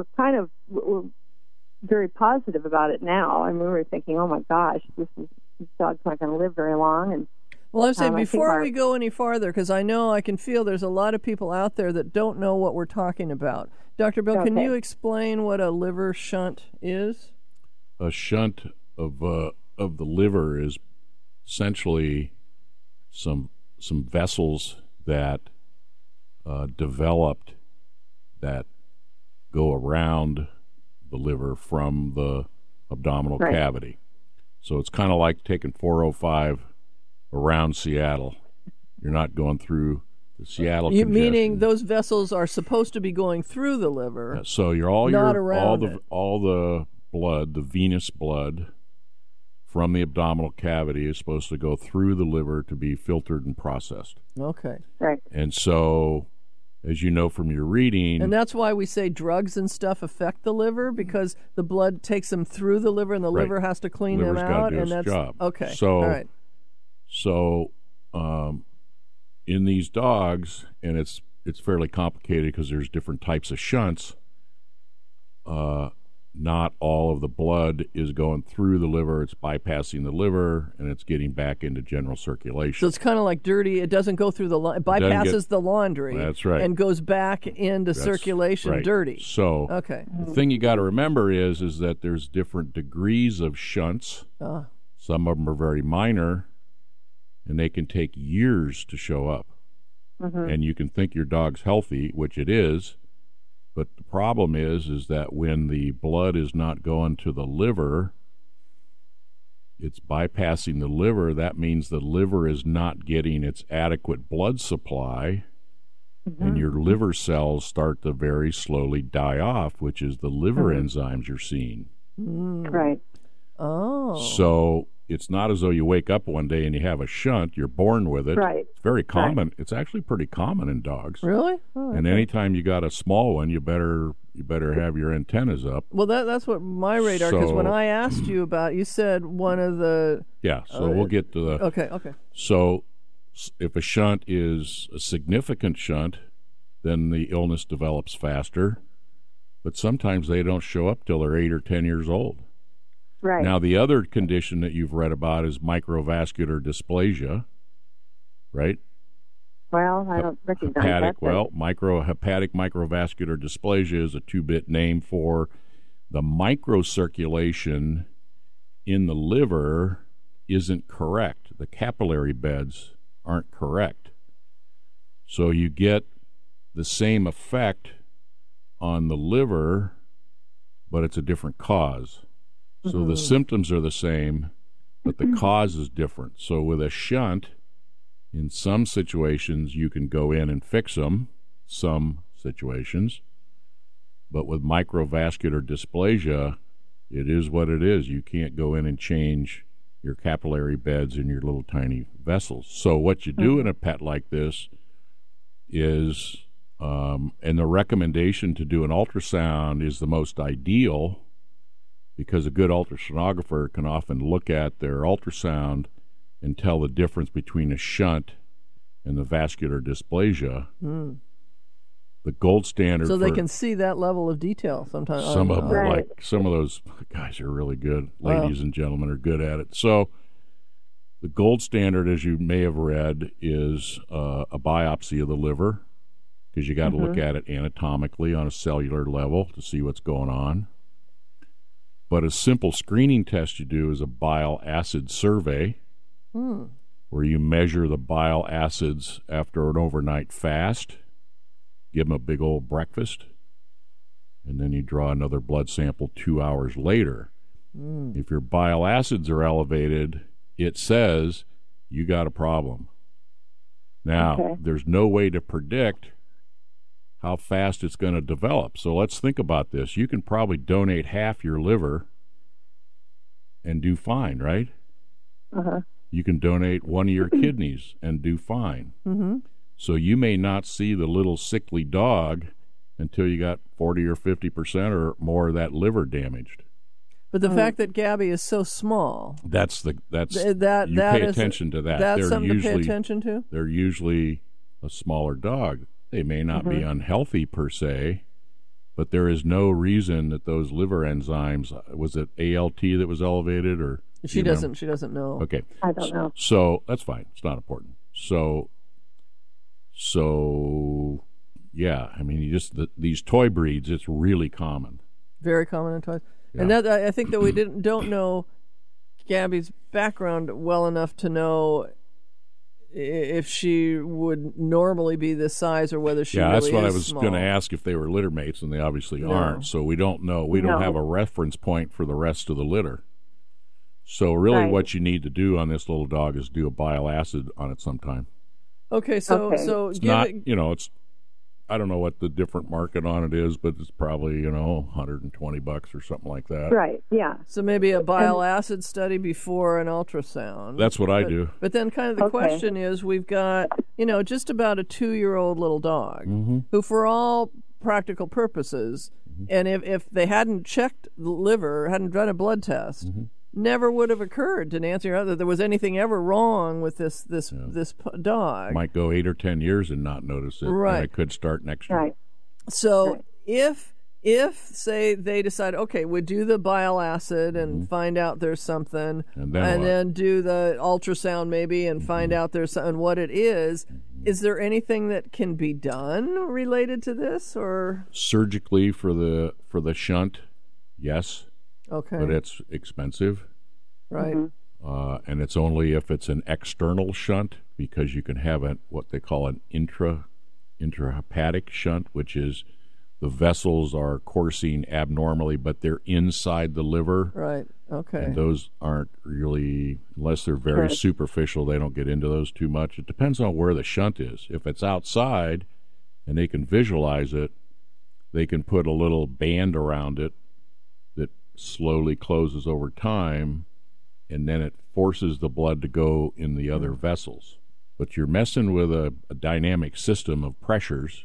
Speaker 10: very positive about it now. I mean, we were thinking, oh my gosh, this dog's not going to live very long. And
Speaker 1: well, I'm saying before we go any farther, because I know I can feel there's a lot of people out there that don't know what we're talking about. Dr. Bill, can you explain what a liver shunt is?
Speaker 4: A shunt of the liver is essentially some vessels that developed that go around the liver from the abdominal cavity. So it's kind of like taking 405 around Seattle. You're not going through the Seattle congestion.
Speaker 1: Meaning those vessels are supposed to be going through the liver.
Speaker 4: Yeah, so all the blood, the venous blood from the abdominal cavity is supposed to go through the liver to be filtered and processed.
Speaker 1: Okay.
Speaker 10: Right.
Speaker 4: And so, as you know from your reading...
Speaker 1: And that's why we say drugs and stuff affect the liver, because the blood takes them through the liver and the liver has to clean them out.
Speaker 4: Liver's got to do its job.
Speaker 1: Okay.
Speaker 4: So,
Speaker 1: all right.
Speaker 4: So, in these dogs, and it's fairly complicated because there's different types of shunts, not all of the blood is going through the liver. It's bypassing the liver, and it's getting back into general circulation.
Speaker 1: So it's kind of like dirty. It doesn't go through it bypasses the laundry.
Speaker 4: That's right.
Speaker 1: And goes back into circulation
Speaker 4: right.
Speaker 1: dirty.
Speaker 4: So
Speaker 1: okay.
Speaker 4: The thing you got to remember is that there's different degrees of shunts. Some of them are very minor, and they can take years to show up.
Speaker 10: Mm-hmm.
Speaker 4: And you can think your dog's healthy, which it is, but the problem is that when the blood is not going to the liver, it's bypassing the liver. That means the liver is not getting its adequate blood supply, and your liver cells start to very slowly die off, which is the liver enzymes you're seeing.
Speaker 10: Right.
Speaker 1: Oh.
Speaker 4: So it's not as though you wake up one day and you have a shunt. You're born with it.
Speaker 10: Right.
Speaker 4: It's very common.
Speaker 10: Right.
Speaker 4: It's actually pretty common in dogs.
Speaker 1: Really? Oh,
Speaker 4: and anytime you got a small one, you better have your antennas up.
Speaker 1: Well, that's what my radar. Because when I asked you about, you said one of the.
Speaker 4: Yeah. So we'll get to the.
Speaker 1: Okay.
Speaker 4: So if a shunt is a significant shunt, then the illness develops faster. But sometimes they don't show up till they're 8 or 10 years old.
Speaker 10: Right.
Speaker 4: Now, the other condition that you've read about is microvascular dysplasia, right?
Speaker 10: Well, I don't recognize that.
Speaker 4: Hepatic microvascular dysplasia is a 2-bit name for the microcirculation in the liver isn't correct. The capillary beds aren't correct. So you get the same effect on the liver, but it's a different cause. So the symptoms are the same, but the cause is different. So with a shunt, in some situations, you can go in and fix them, some situations. But with microvascular dysplasia, it is what it is. You can't go in and change your capillary beds in your little tiny vessels. So what you do in a pet like this is, and the recommendation to do an ultrasound is the most ideal, because a good ultrasonographer can often look at their ultrasound and tell the difference between a shunt and the vascular dysplasia. The gold standard.
Speaker 1: So they can see that level of detail sometimes.
Speaker 4: Some of them are like, some of those guys are really good. Ladies and gentlemen are good at it. So the gold standard, as you may have read, is a biopsy of the liver, because you got to look at it anatomically on a cellular level to see what's going on. But a simple screening test you do is a bile acid survey, where you measure the bile acids after an overnight fast, give them a big old breakfast, and then you draw another blood sample 2 hours later. If your bile acids are elevated, it says you got a problem. Now, there's no way to predict how fast it's going to develop. So let's think about this. You can probably donate half your liver and do fine, right? You can donate one of your kidneys and do fine. So you may not see the little sickly dog until you got 40 or 50% or more of that liver damaged.
Speaker 1: But the fact that Gabby is so small,
Speaker 4: you pay attention to that.
Speaker 1: That's something to pay attention to?
Speaker 4: They're usually a smaller dog. They may not be unhealthy per se, but there is no reason that those liver enzymes, was it ALT that was elevated, or
Speaker 1: she doesn't know.
Speaker 4: Okay.
Speaker 10: I don't know.
Speaker 4: So that's fine. It's not important. So yeah, I mean, these toy breeds, it's really common.
Speaker 1: Very common in toys.
Speaker 4: Yeah.
Speaker 1: And that I think that we don't know Gabby's background well enough to know if she would normally be this size or whether she really is small.
Speaker 4: That's what I was going to ask, if they were litter mates, and they obviously aren't. So we don't know. We don't have a reference point for the rest of the litter. So really what you need to do on this little dog is do a bile acid on it sometime.
Speaker 1: Okay, so
Speaker 4: it's not, it's, I don't know what the different market on it is, but it's probably, $120 or something like that.
Speaker 10: Right, yeah.
Speaker 1: So maybe a bile acid study before an ultrasound.
Speaker 4: That's what I do.
Speaker 1: But then kind of the question is, we've got, just about a 2-year-old little dog who, for all practical purposes, and if they hadn't checked the liver, hadn't done a blood test, never would have occurred to Nancy or other that there was anything ever wrong with this dog.
Speaker 4: Might go 8 or 10 years and not notice it.
Speaker 1: Right.
Speaker 4: And it could start next year.
Speaker 10: Right.
Speaker 1: So if say they decide, okay, we do the bile acid and find out there's something,
Speaker 4: and then
Speaker 1: do the ultrasound maybe and find out there's something, what it is there anything that can be done related to this, or
Speaker 4: surgically for the shunt? Yes.
Speaker 1: Okay.
Speaker 4: But it's expensive.
Speaker 1: Right.
Speaker 4: And it's only if it's an external shunt, because you can have what they call an intrahepatic shunt, which is the vessels are coursing abnormally, but they're inside the liver.
Speaker 1: Right. Okay.
Speaker 4: And those aren't really, unless they're very superficial, they don't get into those too much. It depends on where the shunt is. If it's outside and they can visualize it, they can put a little band around it that slowly closes over time, and then it forces the blood to go in the other vessels. But you're messing with a dynamic system of pressures,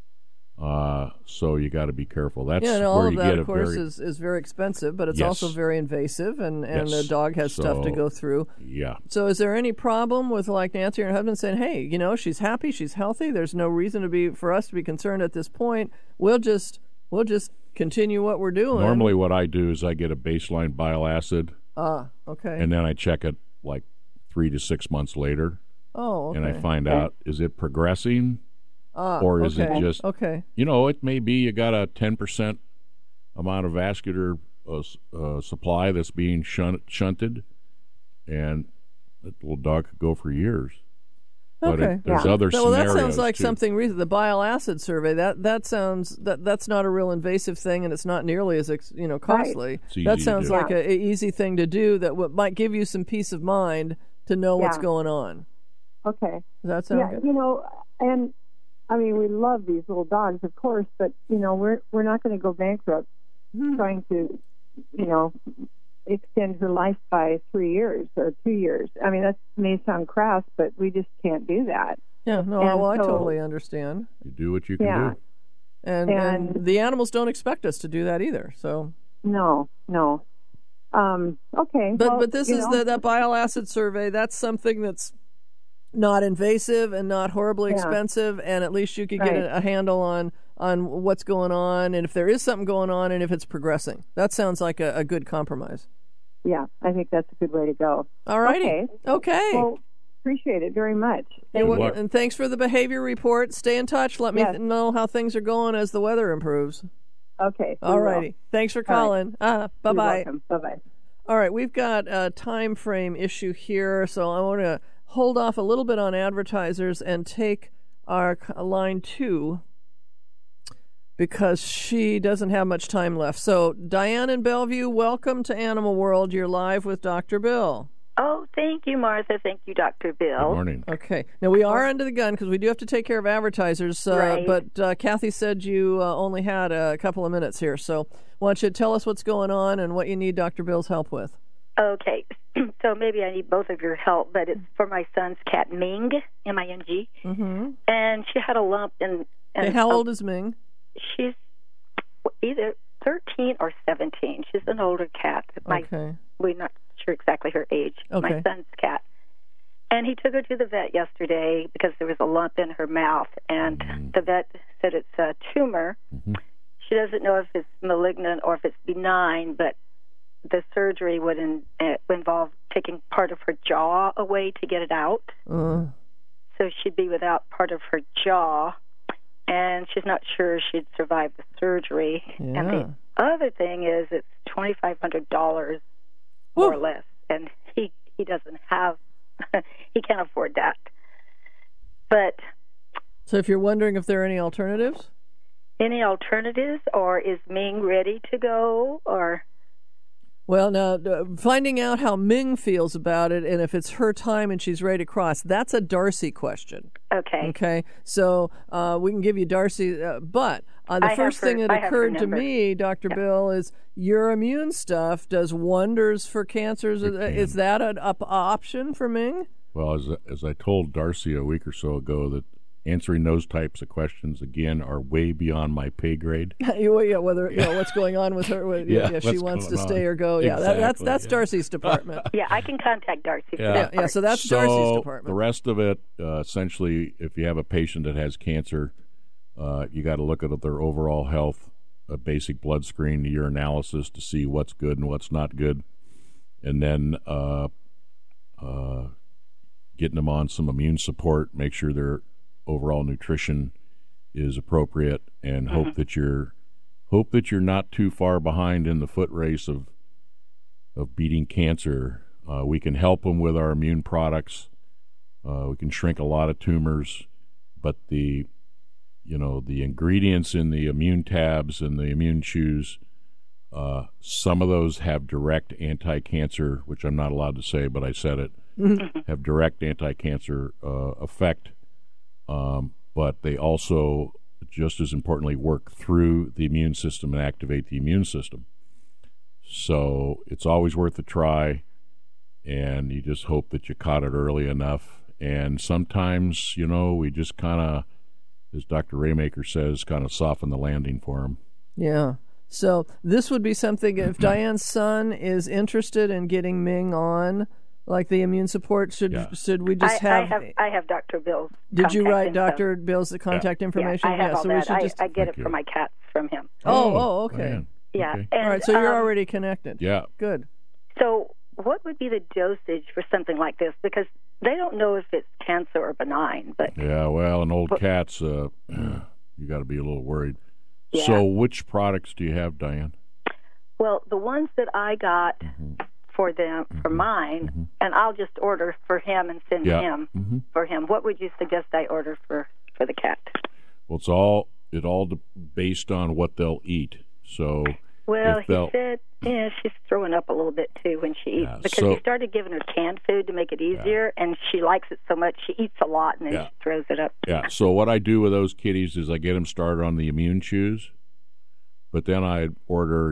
Speaker 4: so you got to be careful. That's
Speaker 1: and
Speaker 4: where
Speaker 1: all
Speaker 4: you
Speaker 1: of that,
Speaker 4: get
Speaker 1: of course, is very expensive, but it's also very invasive, and the dog has stuff to go through.
Speaker 4: Yeah.
Speaker 1: So is there any problem with, like, Nancy and her husband saying, hey, she's happy, she's healthy, there's no reason for us to be concerned at this point, we'll just continue what we're doing?
Speaker 4: Normally what I do is I get a baseline bile acid.
Speaker 1: Okay.
Speaker 4: And then I check it like 3 to 6 months later.
Speaker 1: Oh, okay.
Speaker 4: And I find out, is it progressing? Or is it just, it may be you got a 10% amount of vascular supply that's being shunted, and that little dog could go for years.
Speaker 1: Okay.
Speaker 4: But there's other scenarios.
Speaker 1: Well, that sounds like
Speaker 4: too.
Speaker 1: Something reason. The bile acid survey, that sounds that's not a real invasive thing, and it's not nearly as costly.
Speaker 10: Right.
Speaker 1: That sounds like an easy thing to do that might give you some peace of mind to know what's going on.
Speaker 10: Okay.
Speaker 1: Does that sound good?
Speaker 10: And I mean, we love these little dogs, of course, but we're not going to go bankrupt trying to extend her life by 3 years or 2 years. I mean, that may sound crass, but we just can't do that.
Speaker 1: Yeah, no, I totally understand.
Speaker 4: You do what you can do.
Speaker 1: And the animals don't expect us to do that either, so.
Speaker 10: No. Okay.
Speaker 1: But this is that bile acid survey, that's something that's not invasive and not horribly expensive, and at least you could get a handle on what's going on, and if there is something going on, and if it's progressing. That sounds like a good compromise.
Speaker 10: Yeah, I think that's a good way to go.
Speaker 1: All righty. Okay.
Speaker 10: Well, appreciate it very much.
Speaker 1: And thanks for the behavior report. Stay in touch. Let me know how things are going as the weather improves.
Speaker 10: Okay.
Speaker 1: All righty. Thanks for calling. Bye-bye.
Speaker 10: You're welcome. Bye-bye.
Speaker 1: All right, we've got a time frame issue here, so I want to hold off a little bit on advertisers and take our line 2 because she doesn't have much time left. So, Diane in Bellevue, welcome to Animal World. You're live with Dr. Bill.
Speaker 11: Oh, thank you, Martha. Thank you, Dr. Bill.
Speaker 4: Good morning.
Speaker 1: Okay. Now, we are under the gun because we do have to take care of advertisers,
Speaker 11: right.
Speaker 1: But Kathy said you only had a couple of minutes here. So why don't you tell us what's going on and what you need Dr. Bill's help with?
Speaker 11: Okay. So maybe I need both of your help, but it's for my son's cat, Ming, M-I-N-G.
Speaker 1: Mm-hmm.
Speaker 11: And she had a lump in...
Speaker 1: Okay, how old is Ming?
Speaker 11: She's either 13 or 17. She's an older cat. We're not sure exactly her age.
Speaker 1: Okay.
Speaker 11: My son's cat. And he took her to the vet yesterday because there was a lump in her mouth, and the vet said it's a tumor.
Speaker 4: Mm-hmm.
Speaker 11: She doesn't know if it's malignant or if it's benign, but the surgery would involve taking part of her jaw away to get it out. So she'd be without part of her jaw, and she's not sure she'd survive the surgery.
Speaker 1: Yeah.
Speaker 11: And the other thing is it's $2,500 more or less, and he doesn't have, he can't afford that. But
Speaker 1: so if you're wondering if there are any alternatives?
Speaker 11: Any alternatives, or is Ming ready to go, or...
Speaker 1: Well, now, finding out how Ming feels about it and if it's her time and she's ready to cross, that's a Darcy question.
Speaker 11: Okay.
Speaker 1: Okay. So we can give you Darcy, but the first thing that occurred to me, Dr. Bill, is your immune stuff does wonders for cancers. Is that an option for Ming?
Speaker 4: Well, as I told Darcy a week or so ago, that answering those types of questions, again, are way beyond my pay grade.
Speaker 1: Yeah, whether what's going on with her, if she wants to stay or go.
Speaker 4: Exactly,
Speaker 1: Yeah, that's Darcy's department.
Speaker 11: Yeah, I can contact Darcy.
Speaker 1: Yeah, so that's Darcy's department.
Speaker 4: The rest of it, essentially, if you have a patient that has cancer, you got to look at their overall health, a basic blood screen, urinalysis to see what's good and what's not good, and then getting them on some immune support, make sure their overall nutrition is appropriate, and hope that you're not too far behind in the foot race of beating cancer. We can help them with our immune products. We can shrink a lot of tumors, but the ingredients in the immune tabs and the immune chews, some of those have direct anti-cancer, which I'm not allowed to say, but I said it, have direct anti-cancer effect. But they also, just as importantly, work through the immune system and activate the immune system. So it's always worth a try, and you just hope that you caught it early enough. And sometimes, we just kind of, as Dr. Raymaker says, kind of soften the landing for them.
Speaker 1: Yeah. So this would be something, if Diane's son is interested in getting Ming on, like the immune support, should we just have...
Speaker 11: I have Dr. Bill's
Speaker 1: Did you write Dr. Bill's contact information?
Speaker 11: Yeah, I have all that.
Speaker 1: We should just...
Speaker 11: I get it for my cats from him.
Speaker 1: Oh, okay.
Speaker 4: Man.
Speaker 11: Yeah.
Speaker 4: Okay.
Speaker 11: And,
Speaker 1: all right, so you're already connected.
Speaker 4: Yeah.
Speaker 1: Good.
Speaker 11: So what would be the dosage for something like this? Because they don't know if it's cancer or benign. But
Speaker 4: yeah, well, in old cats, you got to be a little worried.
Speaker 11: Yeah.
Speaker 4: So which products do you have, Diane?
Speaker 11: Well, the ones that I got... for mine, and I'll just order for him and send him for him. What would you suggest I order for the cat?
Speaker 4: Well, it all based on what they'll eat. So,
Speaker 11: well, he said, she's throwing up a little bit too when she eats because he started giving her canned food to make it easier, and she likes it so much she eats a lot and then she throws it up.
Speaker 4: Yeah. So what I do with those kitties is I get them started on the immune chews, but then I order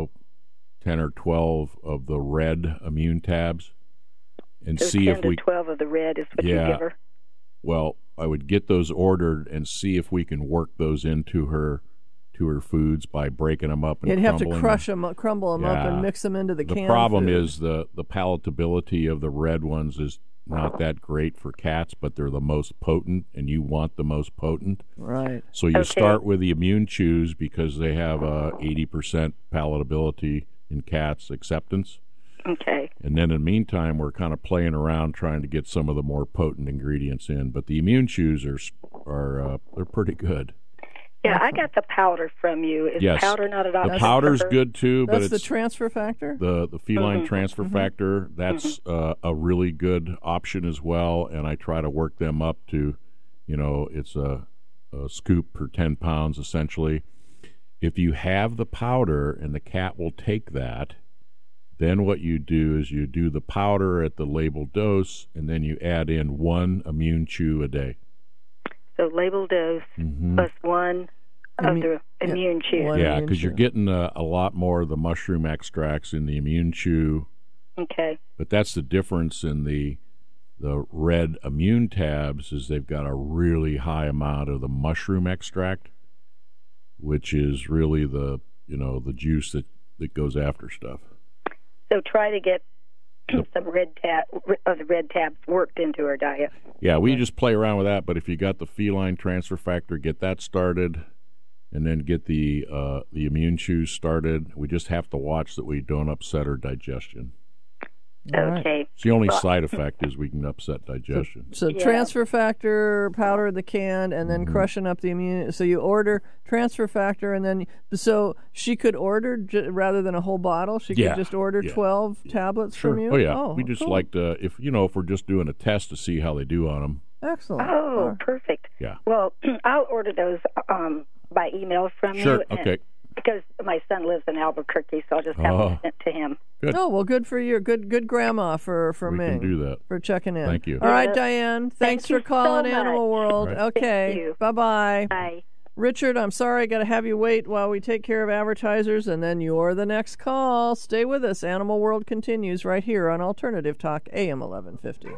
Speaker 4: 10 or 12 of the red immune tabs and see if
Speaker 11: 10 to 12 of the red is what you give her.
Speaker 4: Well, I would get those ordered and see if we can work those into her foods by breaking them up and
Speaker 1: you'd have to crumble them up and mix them into the canned
Speaker 4: food. The problem
Speaker 1: food.
Speaker 4: is the palatability of the red ones is not that great for cats, but they're the most potent, and you want the most potent.
Speaker 1: Right.
Speaker 4: So you start with the immune chews because they have 80% palatability in cats acceptance.
Speaker 11: Okay.
Speaker 4: And then in the meantime, we're kind of playing around trying to get some of the more potent ingredients in. But the immune chews are they're pretty good.
Speaker 11: Yeah, I got the powder from you. Is powder not an option?
Speaker 4: The powder's good too, but
Speaker 1: it's the transfer factor.
Speaker 4: The feline transfer factor. That's a really good option as well. And I try to work them up to, it's a scoop per 10 pounds essentially. If you have the powder and the cat will take that, then what you do is you do the powder at the labeled dose, and then you add in 1 immune chew a day.
Speaker 11: So labeled dose plus 1 of the immune chew.
Speaker 4: Yeah, because you're getting a lot more of the mushroom extracts in the immune chew.
Speaker 11: Okay.
Speaker 4: But that's the difference in the red immune tabs is they've got a really high amount of the mushroom extract, which is really the juice that goes after stuff.
Speaker 11: So try to get some red tabs worked into her diet.
Speaker 4: Yeah, we just play around with that. But if you got the feline transfer factor, get that started, and then get the immune chews started. We just have to watch that we don't upset her digestion.
Speaker 11: Okay.
Speaker 4: It's the only side effect is we can upset digestion.
Speaker 1: So transfer factor, powder the can, and then crushing up the immune. So you order transfer factor, and then so she could order rather than a whole bottle. She could just order 12 tablets from you.
Speaker 4: Oh yeah. We just like to if we're just doing a test to see how they do on them.
Speaker 1: Excellent.
Speaker 11: Oh, perfect.
Speaker 4: Yeah.
Speaker 11: Well, I'll order those by email from you.
Speaker 4: Sure. Okay.
Speaker 11: Because my son lives in Albuquerque, so I'll just have them sent to him.
Speaker 4: Good.
Speaker 1: Oh, well, good for you. Good grandma for
Speaker 4: we
Speaker 1: Ming.
Speaker 4: We can do that.
Speaker 1: For checking in.
Speaker 4: Thank you.
Speaker 1: All right, Diane. Thanks for calling Animal World.
Speaker 4: Right.
Speaker 1: Okay. Bye-bye.
Speaker 11: Bye.
Speaker 1: Richard, I'm sorry I got to have you wait while we take care of advertisers, and then you're the next call. Stay with us. Animal World continues right here on Alternative Talk, AM 1150.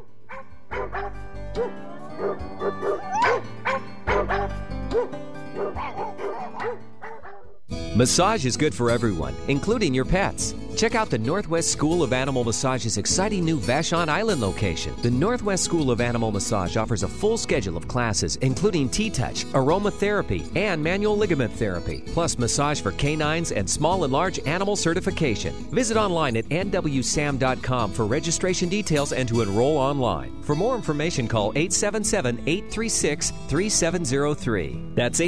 Speaker 6: Massage is good for everyone, including your pets. Check out the Northwest School of Animal Massage's exciting new Vashon Island location. The Northwest School of Animal Massage offers a full schedule of classes, including T-Touch, aromatherapy, and manual ligament therapy, plus massage for canines and small and large animal certification. Visit online at nwsam.com for registration details and to enroll online. For more information, call 877-836-3703. That's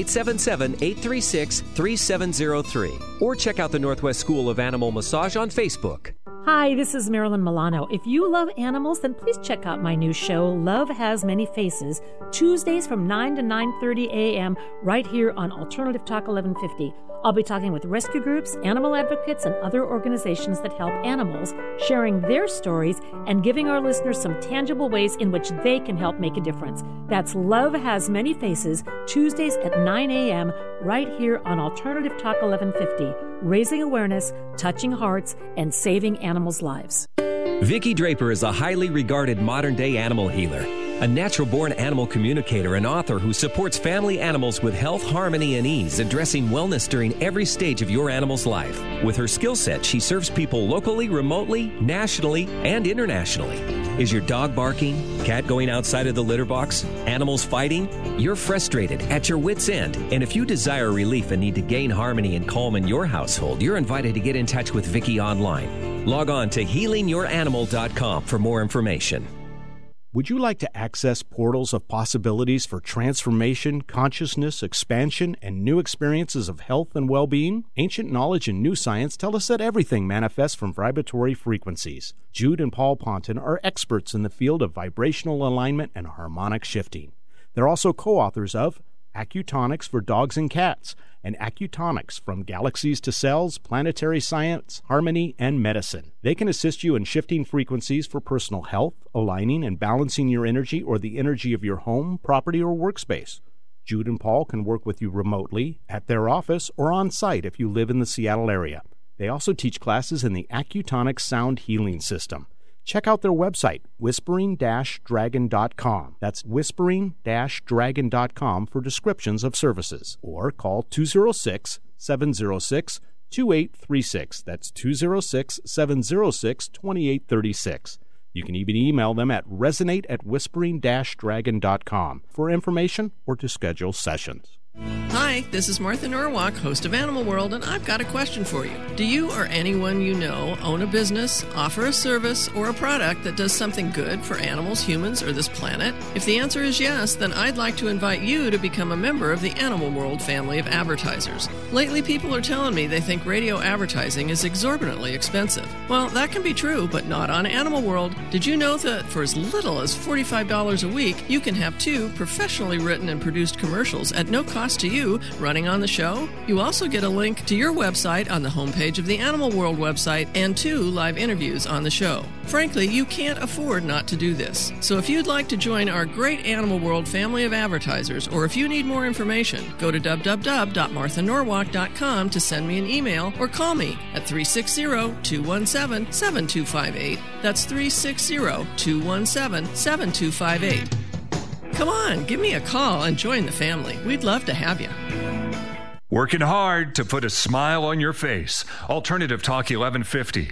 Speaker 6: 877-836-3703. Or check out the Northwest School of Animal Massage on Facebook.
Speaker 12: Hi, this is Marilyn Milano. If you love animals, then please check out my new show, Love Has Many Faces, Tuesdays from 9 to 9:30 a.m. right here on Alternative Talk 1150. I'll be talking with rescue groups, animal advocates, and other organizations that help animals, sharing their stories and giving our listeners some tangible ways in which they can help make a difference. That's Love Has Many Faces, Tuesdays at 9 a.m. right here on Alternative Talk 1150, raising awareness, touching hearts, and saving animals' lives.
Speaker 6: Vicki Draper is a highly regarded modern-day animal healer, a natural-born animal communicator and author who supports family animals with health, harmony, and ease, addressing wellness during every stage of your animal's life. With her skill set, she serves people locally, remotely, nationally, and internationally. Is your dog barking? Cat going outside of the litter box? Animals fighting? You're frustrated, at your wit's end, and if you desire relief and need to gain harmony and calm in your household, you're invited to get in touch with Vicki online. Log on to healingyouranimal.com for more information.
Speaker 13: Would you like to access portals of possibilities for transformation, consciousness, expansion, and new experiences of health and well-being? Ancient knowledge and new science tell us that everything manifests from vibratory frequencies. Jude and Paul Ponton are experts in the field of vibrational alignment and harmonic shifting. They're also co-authors of Acutonics for Dogs and Cats, and Acutonics from Galaxies to Cells, Planetary Science, Harmony, and Medicine. They can assist you in shifting frequencies for personal health, aligning and balancing your energy or the energy of your home, property, or workspace. Jude and Paul can work with you remotely, at their office, or on site if you live in the Seattle area. They also teach classes in the Acutonics Sound Healing System. Check out their website, whispering-dragon.com. That's whispering-dragon.com for descriptions of services. Or call 206-706-2836. That's 206-706-2836. You can even email them at resonate@whispering-dragon.com for information or to schedule sessions.
Speaker 1: Hi, this is Martha Norwalk, host of Animal World, and I've got a question for you. Do you or anyone you know own a business, offer a service, or a product that does something good for animals, humans, or this planet? If the answer is yes, then I'd like to invite you to become a member of the Animal World family of advertisers. Lately, people are telling me they think radio advertising is exorbitantly expensive. Well, that can be true, but not on Animal World. Did you know that for as little as $45 a week, you can have 2 professionally written and produced commercials at no cost to you running on the show? You also get a link to your website on the homepage of the Animal World website and 2 live interviews on the show. Frankly, you can't afford not to do this. So if you'd like to join our great Animal World family of advertisers, or if you need more information, go to www.marthanorwalk.com to send me an email or call me at 360-217-7258. That's 360-217-7258. Come on, give me a call and join the family. We'd love to have you.
Speaker 9: Working hard to put a smile on your face. Alternative Talk 1150.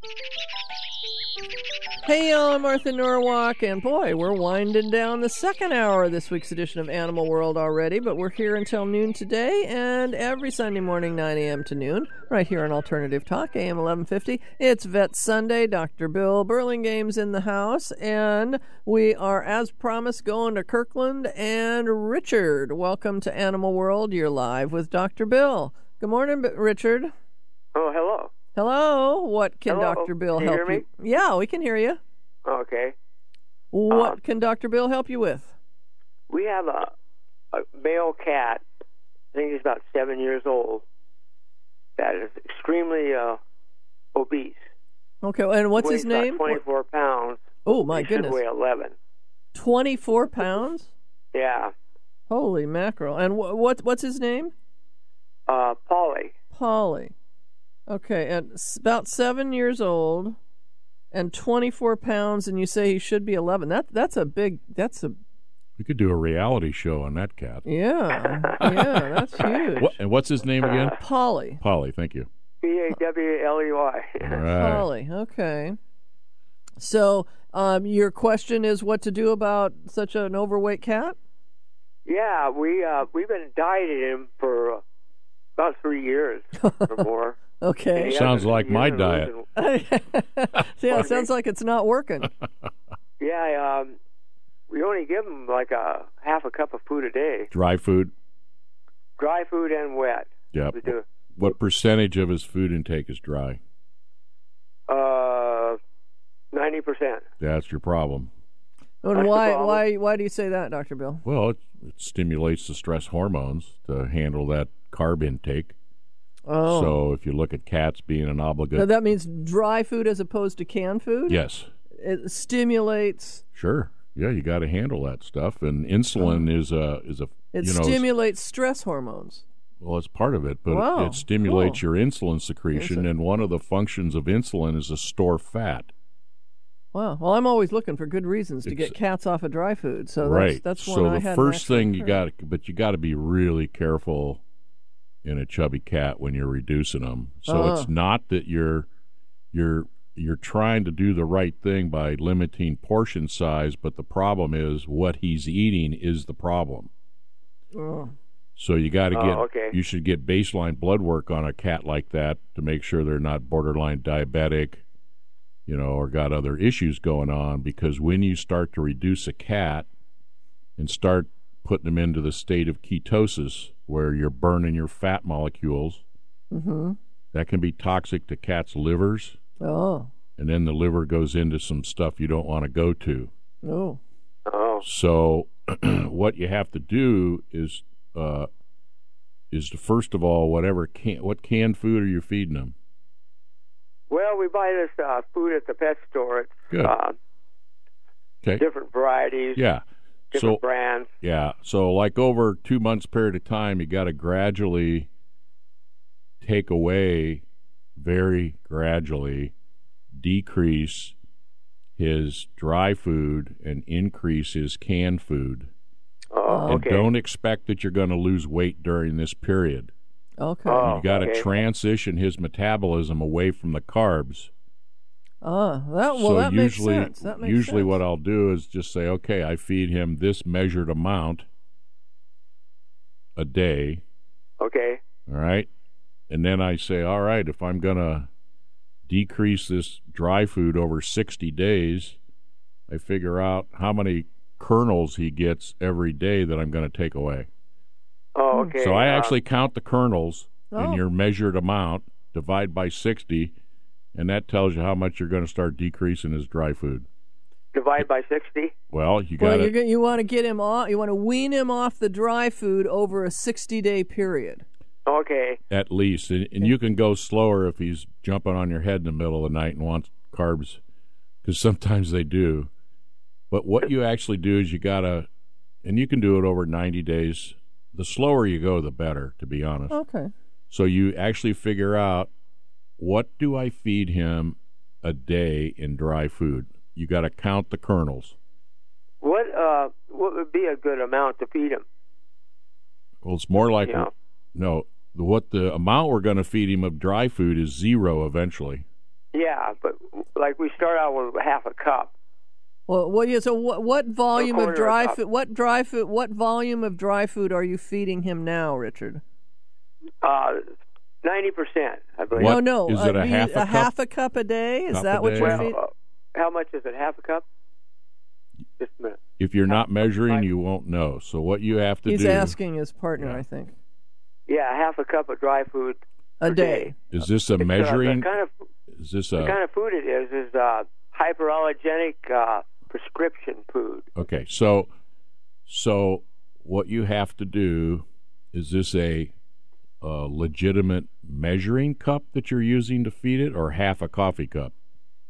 Speaker 1: Hey, y'all, I'm Martha Norwalk, and boy, we're winding down the second hour of this week's edition of Animal World already, but we're here until noon today, and every Sunday morning, 9 a.m. to noon, right here on Alternative Talk, AM 1150. It's Vet Sunday. Dr. Bill Burlingame's in the house, and we are, as promised, going to Kirkland. And Richard, welcome to Animal World. You're live with Dr. Bill. Good morning, Richard.
Speaker 14: Oh, hello.
Speaker 1: Hello. What can Dr. Bill help you?
Speaker 14: Me?
Speaker 1: Yeah, we can hear you.
Speaker 14: Okay.
Speaker 1: What can Dr. Bill help you with?
Speaker 14: We have a male cat, I think he's about 7 years old, that is extremely obese.
Speaker 1: Okay, and what's his name?
Speaker 14: 24 pounds.
Speaker 1: Oh, my
Speaker 14: he
Speaker 1: goodness.
Speaker 14: Should weigh 11.
Speaker 1: 24 pounds?
Speaker 14: Yeah.
Speaker 1: Holy mackerel. And what's his name?
Speaker 14: Polly.
Speaker 1: Polly. Okay, and about 7 years old and 24 pounds, and you say he should be 11. That's a...
Speaker 4: We could do a reality show on that cat.
Speaker 1: Yeah, that's huge.
Speaker 4: And what's his name again?
Speaker 1: Polly.
Speaker 4: Polly, thank you.
Speaker 14: Pawley.
Speaker 4: All right.
Speaker 1: Polly, okay. So, your question is what to do about such an overweight cat?
Speaker 14: Yeah, we've been dieting him for about 3 years or more.
Speaker 1: Okay.
Speaker 4: Sounds like my diet.
Speaker 1: Yeah, it sounds like it's not working.
Speaker 14: Yeah, we only give him like a half a cup of food a day.
Speaker 4: Dry food?
Speaker 14: Dry food and wet.
Speaker 4: Yeah. What percentage of his food intake is dry?
Speaker 14: 90%.
Speaker 4: That's your problem.
Speaker 1: And why do you say that, Dr. Bill?
Speaker 4: Well, it stimulates the stress hormones to handle that carb intake.
Speaker 1: Oh.
Speaker 4: So if you look at cats being an obligate...
Speaker 1: So that means dry food as opposed to canned food?
Speaker 4: Yes.
Speaker 1: It stimulates...
Speaker 4: Sure. Yeah, you got to handle that stuff. And insulin is a...
Speaker 1: It stimulates stress hormones.
Speaker 4: Well, it's part of it, but it stimulates your insulin secretion, and one of the functions of insulin is to store fat.
Speaker 1: Wow. Well, I'm always looking for good reasons to get cats off of dry food. So that's one
Speaker 4: so
Speaker 1: I had.
Speaker 4: So the first thing you got to be really careful in a chubby cat when you're reducing them. So it's not that you're trying to do the right thing by limiting portion size, but the problem is what he's eating is the problem.
Speaker 1: Oh.
Speaker 4: So you got to you should get baseline blood work on a cat like that to make sure they're not borderline diabetic, or got other issues going on, because when you start to reduce a cat and start putting them into the state of ketosis where you're burning your fat molecules, that can be toxic to cats' livers.
Speaker 1: Oh.
Speaker 4: And then the liver goes into some stuff you don't want to go to.
Speaker 1: Oh.
Speaker 4: So what you have to do is to first of all, what canned food are you feeding them?
Speaker 14: Well, we buy this food at the pet store. It's
Speaker 4: good.
Speaker 14: Different varieties.
Speaker 4: Yeah.
Speaker 14: Different brands.
Speaker 4: Yeah. So like over 2 months period of time, you got to gradually take away, very gradually decrease his dry food and increase his canned food. And don't expect that you're going to lose weight during this period.
Speaker 1: Okay.
Speaker 4: You got to transition his metabolism away from the carbs.
Speaker 1: That makes sense. That makes
Speaker 4: usually
Speaker 1: sense.
Speaker 4: what I'll do is just say, okay, I feed him this measured amount a day.
Speaker 14: Okay.
Speaker 4: All right. And then I say, all right, if I'm going to decrease this dry food over 60 days, I figure out how many kernels he gets every day that I'm going to take away.
Speaker 14: Oh, okay.
Speaker 4: So I actually count the kernels in your measured amount, divide by 60, and that tells you how much you're going to start decreasing his dry food.
Speaker 14: Divide by 60?
Speaker 4: Well, you
Speaker 1: want to get him off. You want to wean him off the dry food over a 60-day period.
Speaker 14: Okay.
Speaker 4: At least, and you can go slower if he's jumping on your head in the middle of the night and wants carbs, because sometimes they do. But what you actually do is you gotta, and you can do it over 90 days. The slower you go, the better, to be honest.
Speaker 1: Okay.
Speaker 14: So you actually figure out, what do I feed him a day in dry food? You got to count the kernels.
Speaker 15: What would be a good amount to feed him?
Speaker 14: Well, it's more like what the amount we're going to feed him of dry food is 0 eventually.
Speaker 15: Yeah, but like we start out with half a cup.
Speaker 1: Well, yeah. So, what volume of dry food? What volume of dry food are you feeding him now, Richard?
Speaker 15: 90%, I believe.
Speaker 1: No.
Speaker 14: Is it a half
Speaker 1: a cup a day? Is that what you're feeding?
Speaker 15: How much is it? Half a cup? Just a minute.
Speaker 14: If you're not measuring, you won't know. So what you have to do...
Speaker 1: He's asking his partner, I think.
Speaker 15: Yeah, half a cup of dry food
Speaker 1: a day.
Speaker 14: Is this a measuring?
Speaker 15: The kind of food it is hyperallergenic prescription food.
Speaker 14: Okay, so what you have to do, is this a legitimate measuring cup that you're using to feed it, or half a coffee cup?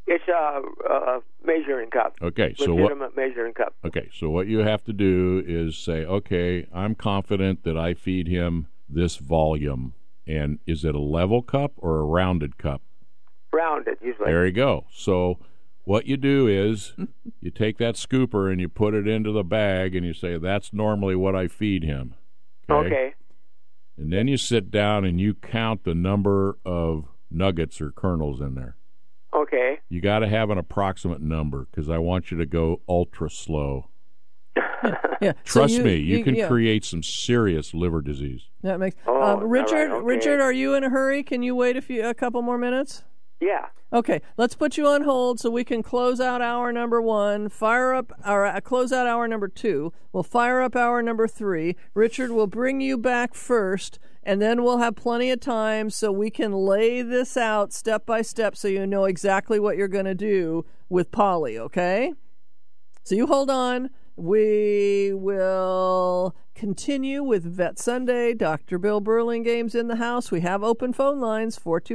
Speaker 15: It's a measuring cup.
Speaker 4: Okay, so
Speaker 15: legitimate measuring cup.
Speaker 4: Okay, so what you have to do is say, okay, I'm confident that I feed him this volume. And is it a level cup or a rounded cup?
Speaker 15: Rounded, usually.
Speaker 4: There you go. So what you do is you take that scooper and you put it into the bag and you say, that's normally what I feed him.
Speaker 15: Okay.
Speaker 4: And then you sit down and you count the number of nuggets or kernels in there.
Speaker 15: Okay.
Speaker 4: You got to have an approximate number because I want you to go ultra slow.
Speaker 1: Yeah.
Speaker 4: Trust me, you can create some serious liver disease.
Speaker 1: That makes
Speaker 15: Richard.
Speaker 1: Okay. Richard, are you in a hurry? Can you wait a couple more minutes?
Speaker 15: Yeah.
Speaker 1: Okay, let's put you on hold so we can close out hour number 1, close out hour number 2. We'll fire up hour number 3. Richard will bring you back first, and then we'll have plenty of time so we can lay this out step by step so you know exactly what you're going to do with Polly, okay? So you hold on. We will continue with Vet Sunday. Dr. Bill Burlingame's in the house. We have open phone lines,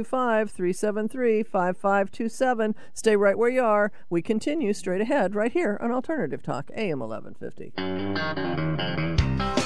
Speaker 1: 425-373-5527. Stay right where you are. We continue straight ahead right here on Alternative Talk, AM 1150.